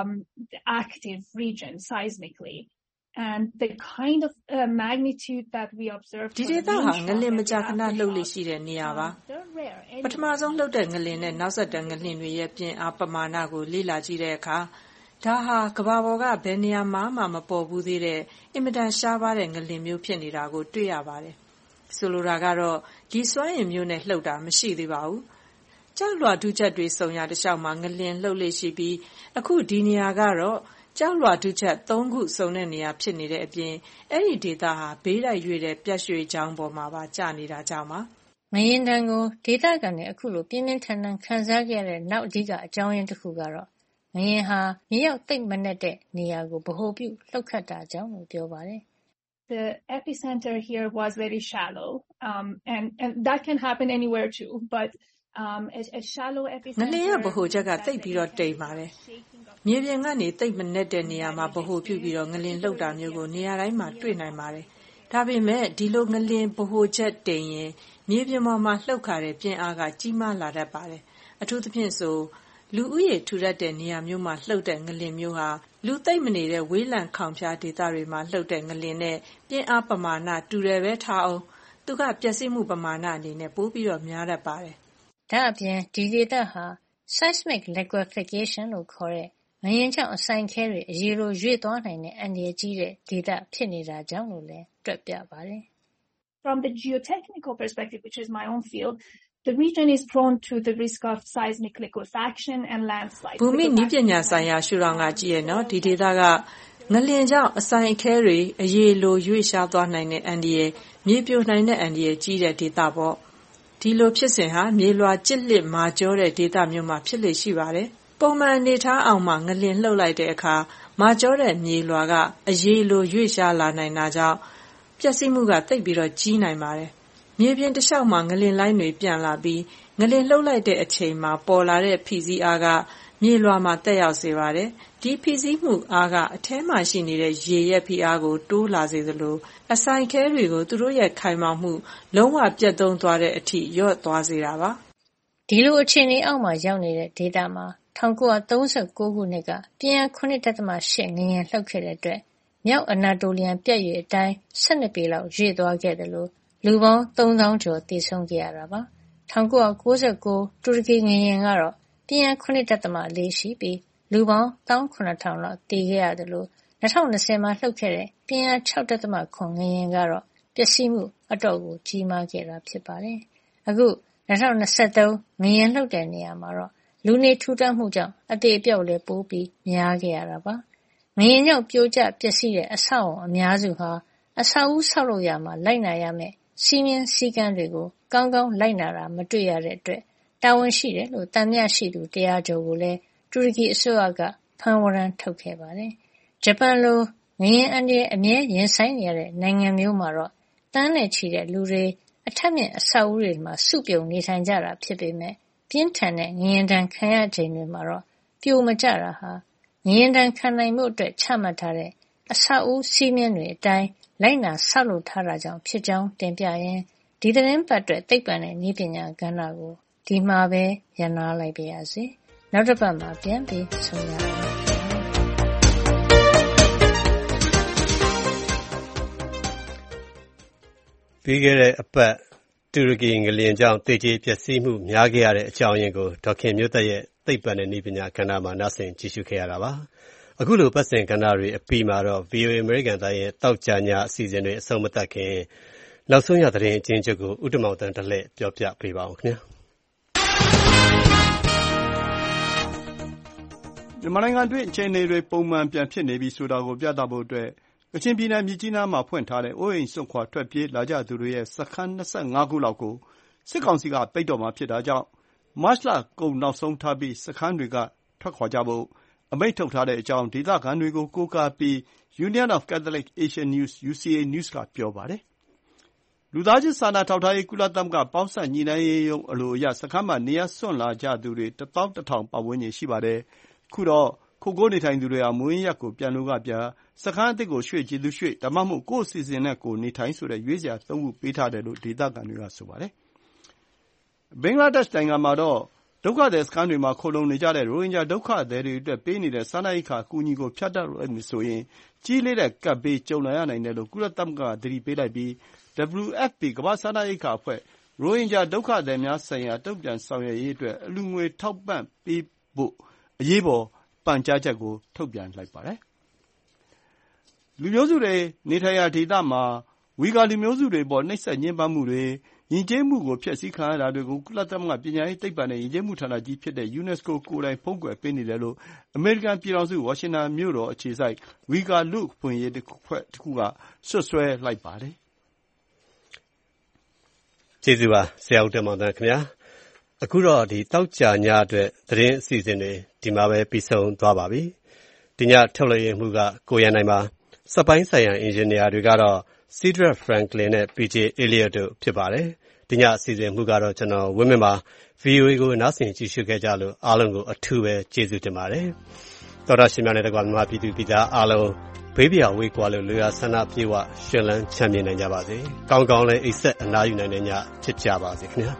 Speaker 7: active region seismically. And the kind of magnitude that we observe
Speaker 5: ဒီဒေသဟာငလျင်မကြာခဏလှုပ်လေ့ရှိတဲ့နေရာပါပထမဆုံးလှုပ်တဲ့ငလျင်နဲ့နောက်ဆက်တွဲငလျင်တွေရဲ့ပြင်းအားပမာဏကိုလေ့လာကြည့်တဲ့အခါဒါဟာကမ္ဘာပေါ်ကဘယ်နေရာမှမပေါ်ဘူးသေးတဲ့အင်မတန်ရှားပါးတဲ့ငလျင်မျိုးဖြစ်နေတာကိုတွေ့ရပါတယ်ဆိုလိုတာကတော့ဒီစွမ်းအင်မျိုးနဲ့လှုပ်တာမရှိသေးပါဘူးကျောက်လွှာထုချက်တွေစုံရတစ်လျှောက်မှာငလျင်လှုပ်လေ့ရှိပြီးအခုဒီနေရာကတော့ကျောက်လွှာထုချက်3ခုစုံတဲ့နေရာဖြစ်နေတဲ့အပြင်အဲ့ဒီဒေသဟာဘေးတိုက်ရွေ့တဲ့ပြက်ရွှေချောင်းပေါ်မှာပါကျနေတာကြောင့်ပါ
Speaker 4: ငလျင်တန်ကိုဒေသခံတွေအခုလိုပြင်းပြင်းထန်ထန်ခံစားခဲ့ရတဲ့နောက်အဓိကအကြောင်းရင်းတစ်ခုကတော့ငလျင်ဟာမြေရောက်သိပ်မနက်တဲ့နေရာကိုဗဟိုပြုလှုပ်ခတ်တာကြောင့်လို့ပြောပါတယ်
Speaker 7: The epicenter here was very shallow, and that can happen anywhere too. But
Speaker 8: ငလျင်ရဲ့ဗဟိုချက်ကသိပ်ပြီးတော့တိမ်ပါတယ်။မြေပြင်ကနေသိပ်မနက်တဲ့နေရာမှာဗဟိုပြုပြီးတော့ငလျင်လှုပ်တာမျိုးကိုနေရာတိုင်းမှာတွေ့နိုင်ပါတယ်။ဒါပေမဲ့ဒီလိုငလျင်ဗဟိုချက်တိမ်ရင်မြေပြင်ပေါ်မှာလှုပ်ခါတဲ့ပြင်းအားကကြီးမားလာတတ်ပါတယ်။အထူးသဖြင့်ဆိုလူဦးရေထူထပ်တဲ့နေရာမျိုးမှာလှုပ်တဲ့ငလျင်မျိုးဟာလူသိပ်မနေတဲ့ဝေးလံခေါင်ဖျားဒေသတွေမှာလှုပ်တဲ့ငလျင်နဲ့ပြင်းအားပမာဏတူတယ်ပဲထားအောင်သူကပျက်စီးမှုပမာဏအနေနဲ့ပိုပြီးတော့များတတ်ပါတယ်
Speaker 4: ။ဒါအပြင်ဒီဒေသဟာ seismic liquefaction လို့ခေါ်တဲ့ငလျင်ကြောင့်အစိုင်ခဲတွေအရေလိုရွေ့သွားနိုင်တဲ့အန္တရာယ်ကြီးတဲ့ဒေသဖြစ်နေတာကြောင့်လို့လည်းတွက်ပြပါတယ်။
Speaker 7: From the geotechnical perspective, which is my own field, the region is prone to the risk of seismic liquefaction and landslides.
Speaker 8: ဘူမိနည်းပညာဆိုင်ရာရှုထောင့်ကကြည့်ရနော်ဒီဒေသကငလျင်ကြောင့်အစိုင်အခဲတွေအရေလိုရွေ့ရှားသွားနိုင်တဲ့အန္တရာယ်မြေပြိုနိုင်တဲ့အန္တရာယ်ကြီးတဲ့ဒေသပေါ့ဒီလိုဖြစ်စဉ်ဟာမြေလွှာကျစ်လစ်မာကျောတဲ့ဒေသမျိုးမှာဖြစ်လေရှိပါတယ်ပုံမှန်အနေထားအောင်မှာငလျင်လှုပ်လိုက်တဲ့အခါမာကျောတဲ့မြေလွှာကအရေလိုရွေ့ရှားလာနိုင်တာကြောင့်ပျက်စီးမှုကသိပ်ပြီးတော့ကြီးနိုင်ပါတယ်မြေပြင်တစ်လျှောက်မှာငလျင်လိုင်းတွေပြန်လာပြီးငလျင်လှုပ်လိုက်တဲ့အချိန်မှာပေါ်လာတဲ့ဖိစီးအားကမြေလွှာမှာတက်ရောက်စေပါတယ်ဒီဖိစီးမှုအားကအထဲမှာရှိနေတဲ့ရေရဲ့ဖိအားကိုတိုးလာစေသလိုအစိုင်ခဲတွေကိုသူတို့ရဲ့ခိုင်မာမှုလုံးဝပြတ်သုံးသွားတဲ့အထိလျော့သွားစေတာပါ
Speaker 4: ဒီလိုအခြေအနေအောက်မှာရောက်နေတဲ့ဒေသမှာ1939ခုနှစ်ကပြင်းအား 7.8 ငလျင်လှုပ်ခဲ့တဲ့အတွက်မြောက်အနာတိုလီယန်ပြတ်ရွေ့အတိုင်း12ပေလောက်ရွေ့သွားခဲ့တယ်လို့လူပေါင်း3000ကျော်သေဆုံးခဲ့ရတာပါ1999တူရကီငလျင်ကတော့ပြင်းအား 7.4 ရှိပြီးလူပေါင်း18000လောက်သေခဲ့ရတယ်လို့2020မှာလှုပ်ခဲ့တဲ့ပြင်းအား 6.7 ငလျင်ကတော့ပျက်စီးမှုအတော့ကိုကြီးမားခဲ့တာဖြစ်ပါတယ်အခု2023ငလျင်လှုပ်တဲ့နေရာမှာတော့လူနေထူထပ်မှုကြောင့်အသေးအပျောက်လည်းပိုပြီးများခဲ့ရတာပါငလျင်ကြောင့်ပြိုကျပျက်စီးတဲ့အဆောက်အုံအများစုဟာအဆောက်အဦဆောက်လုပ်ရာမှာလိုက်နာရမယ့်စီမင်းစည်းကမ်းတွေကိုကောင်းကောင်းလိုက်နာတာမတွေ့ရတဲ့အတွက်တာဝန်ရှိတယ်လို့သံမြရှိသူတရားကျော်ကိုလည်းတူရကီအစိုးရကဖမ်းဝရမ်းထုတ်ခဲ့ပါတယ်ဂျပန်လိုငလျင်အန္တရာယ်အမြဲရင်ဆိုင်နေရတဲ့နိုင်ငံမျိုးမှာတော့တန်းနဲ့ချီတဲ့လူတွေအထက်မြင့်အဆောက်အဦတွေမှာစုပြုံနေထိုင်ကြတာဖြစ်ပေမဲ့ပြင်းထန်တဲ့ငလျင်ဒဏ်ခံရချိန်တွေမှာတော့ပြိုမကျတာဟာငလျင်ဒဏ်ခံနိုင်မှုအတွက်ချမှတ်ထားတဲ့အဆောက်အဦစည်းမျဉ်းတွေအတိုင်းလိုက်နာဆောက်လုပ်ထားတာကြောင့်ဖြစ်ကြောင်းတင်ပြရင်းဒီသတင်းပတ်အတွက်သိပ္ပံနဲ့နည်းပညာကဏ္ဍကိုဒီမှာပဲရပ်နားလိုက်ပါရစေ။နောက်တစ်ပတ်မှာပြန်ပြီးဆုံရအောင်
Speaker 2: ။ပြီးခဲ့တဲ့အပတ်တူရကီငလျင်ကြောင့်သေကျေပျက်စီးမှုများခဲ့ရတဲ့အကြောင်းရင်းကိုဒေါက်ခင်မျိုးသက်ရဲ့သိပ္ပံနဲ့နည်းပညာကဏ္ဍမှာနားဆင်ကြည့်ရှုခဲ့ရတာပါ။အခုလိုပတ်စဉ်ကဏ္ဍတွေအပြီးမှာတော့ VOA အမေရိကန်သားရဲ့တောက်ကြညအစီအစဉ်တွေအဆုံးမသတ်ခင်နောက်ဆုံးရသတင်းအကျဉ်းချုပ်ကိုဥတ္တမောင်တန်တလှည့်ပြောပြပေးပါဦးခင်ဗျာ
Speaker 3: မြန်မာနိုင်ငံတွင်းအခြေအနေတွေပုံမှန်ပြန်ဖြစ်နေပြီဆိုတာကိုပြသဖို့အတွက်ကချင်ပြည်နယ်မြစ်ကြီးနားမှာဖွင့်ထားတဲ့အိုးအိမ်စွန့်ခွာထွက်ပြေးလာကြသူတွေရဲ့စခန်း25ခုလောက်ကိုစစ်ကောင်စီကပိတ်တော့မှာဖြစ်တာကြောင့်မတ်လကုန်နောက်ဆုံးထားပြီးစခန်းတွေကထွက်ခွာကြဖို့အမိန့်ထုတ်ထားတဲ့အကြောင်းဒေသခံတွေကိုကိုးကားပြီး Union of Catholic Asian News UCA News ကပြောပါတယ်။လူသားချင်းစာနာထောက်ထားရေးကုလသမဂ္ဂပေါင်းစပ်ညှိနှိုင်းရေးရုံးအလိုအရစခန်းမှာနေရာစွန့်လာကြသူတွေ11000ပတ်ဝန်းကျင်ရှိပါတယ်။ခုတော့ခိုကိုးနေထိုင်သူတွေဟာမူရင်းရပ်ကိုပြန်လိုကပြန်စခန်းအသစ်ကိုရွှေ့ချင်သူရွှေ့ဒါမှမဟုတ်ကိုယ့်အစီအစဉ်နဲ့ကိုယ်နေထိုင်ဆိုတဲ့ရွေးစရာ3ခုပေးထားတယ်လို့ဒေသခံတွေကဆိုပါတယ်။ဘင်္ဂလားဒေ့ရှ်နိုင်ငံမှာတော့ဒုက္ခသည်စခန်းတွေမှာခိုလှုံနေကြတဲ့ရိုဟင်ဂျာဒုက္ခသည်တွေအတွက်ပေးနေတဲ့စားနပ်ရိက္ခာအကူအညီကိုဖြတ်တောက်လိုက်မယ်ဆိုရင်ကြီးလေးတဲ့ကပ်ဘေးကြုံလာရနိုင်တယ်လို့ကုလသမဂ္ဂကသတိပေးလိုက်ပြီး WFP ကမ္ဘာ့စားနပ်ရိက္ခာအဖွဲ့ရိုဟင်ဂျာဒုက္ခသည်များဆိုင်ရာတုံ့ပြန်ဆောင်ရွက်ရေးအတွက်အလှူငွေထောက်ပံ့ပေးဖို့အရေးပေါ်ပန်ကြားချက်ကိုထုတ်ပြန်လိုက်ပါတယ်။လူမျိုးစုတွေနေထိုင်ရာဒေသမှာဝီဂါလူမျိုးစုတွေပေါ်နှိပ်စက်ညှဉ်းပန်းမှုတွေယဉ်ကျေးမှုကိုဖျက်ဆီးခံရတာတွေကိုကုလသမဂ္ဂပညာရေးသိပ္ပံနဲ့ယဉ်ကျေးမှုဌာနကြီးဖြစ်တဲ့ UNESCO ကိုယ်တိုင်ဖုံးကွယ်ပေးနေတယ်လို့အမေရိကန်ပြည်ထောင်စုဝါရှင်တန်မြို့တော်အခြေစိုက်ဝီဂါလူ့အခွင့်အရေးအဖွဲ့တစ်ခုကစွပ်စွဲလိုက်ပါတယ်
Speaker 2: ။ကျေးဇူးပါဆရာဦးတင်မောင်တန်းခင်ဗျာ။အခုတော့တောက်ကြညအတွက်သတင်းအစီအစဉ်တွေဒီမှာပဲပြီးဆုံးသွားပါပြီ။ဒီညထုတ်လွှင့်မှုကကိုရန်နိုင်ပါစက်ပိုင်းဆိုင်ရာအင်ဂျင်နီယာတွေကတော့Cedric Franklin နဲ့ PJ Elliott တို့ဖြစ်ပါတယ်။ဒီညအစီအစဉ်မှုကတော့ကျွန်တော်ဝင်းမင်းပါ VOA ကိုနားဆင်ကြည့်ရှုခဲ့ကြလို့အားလုံးကိုအထူးပဲကျေးဇူးတင်ပါတယ်သောတာရှင်များနဲ့တကွာမြန်မာပြည်သူပြည်သားအားလုံးဘေးပြာဝေးကွာလို့လူရဆန္ဒပြေဝရှင်လန်းချမ်းမြေနိုင်ကြပါစေကောင်းကောင်းလေးအိပ်ဆက်အနားယူနိုင်တဲ့ညဖြစ်ကြပါစေခင်ဗျာ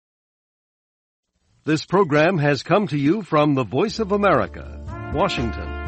Speaker 9: This program has come to you from the Voice of America, Washington.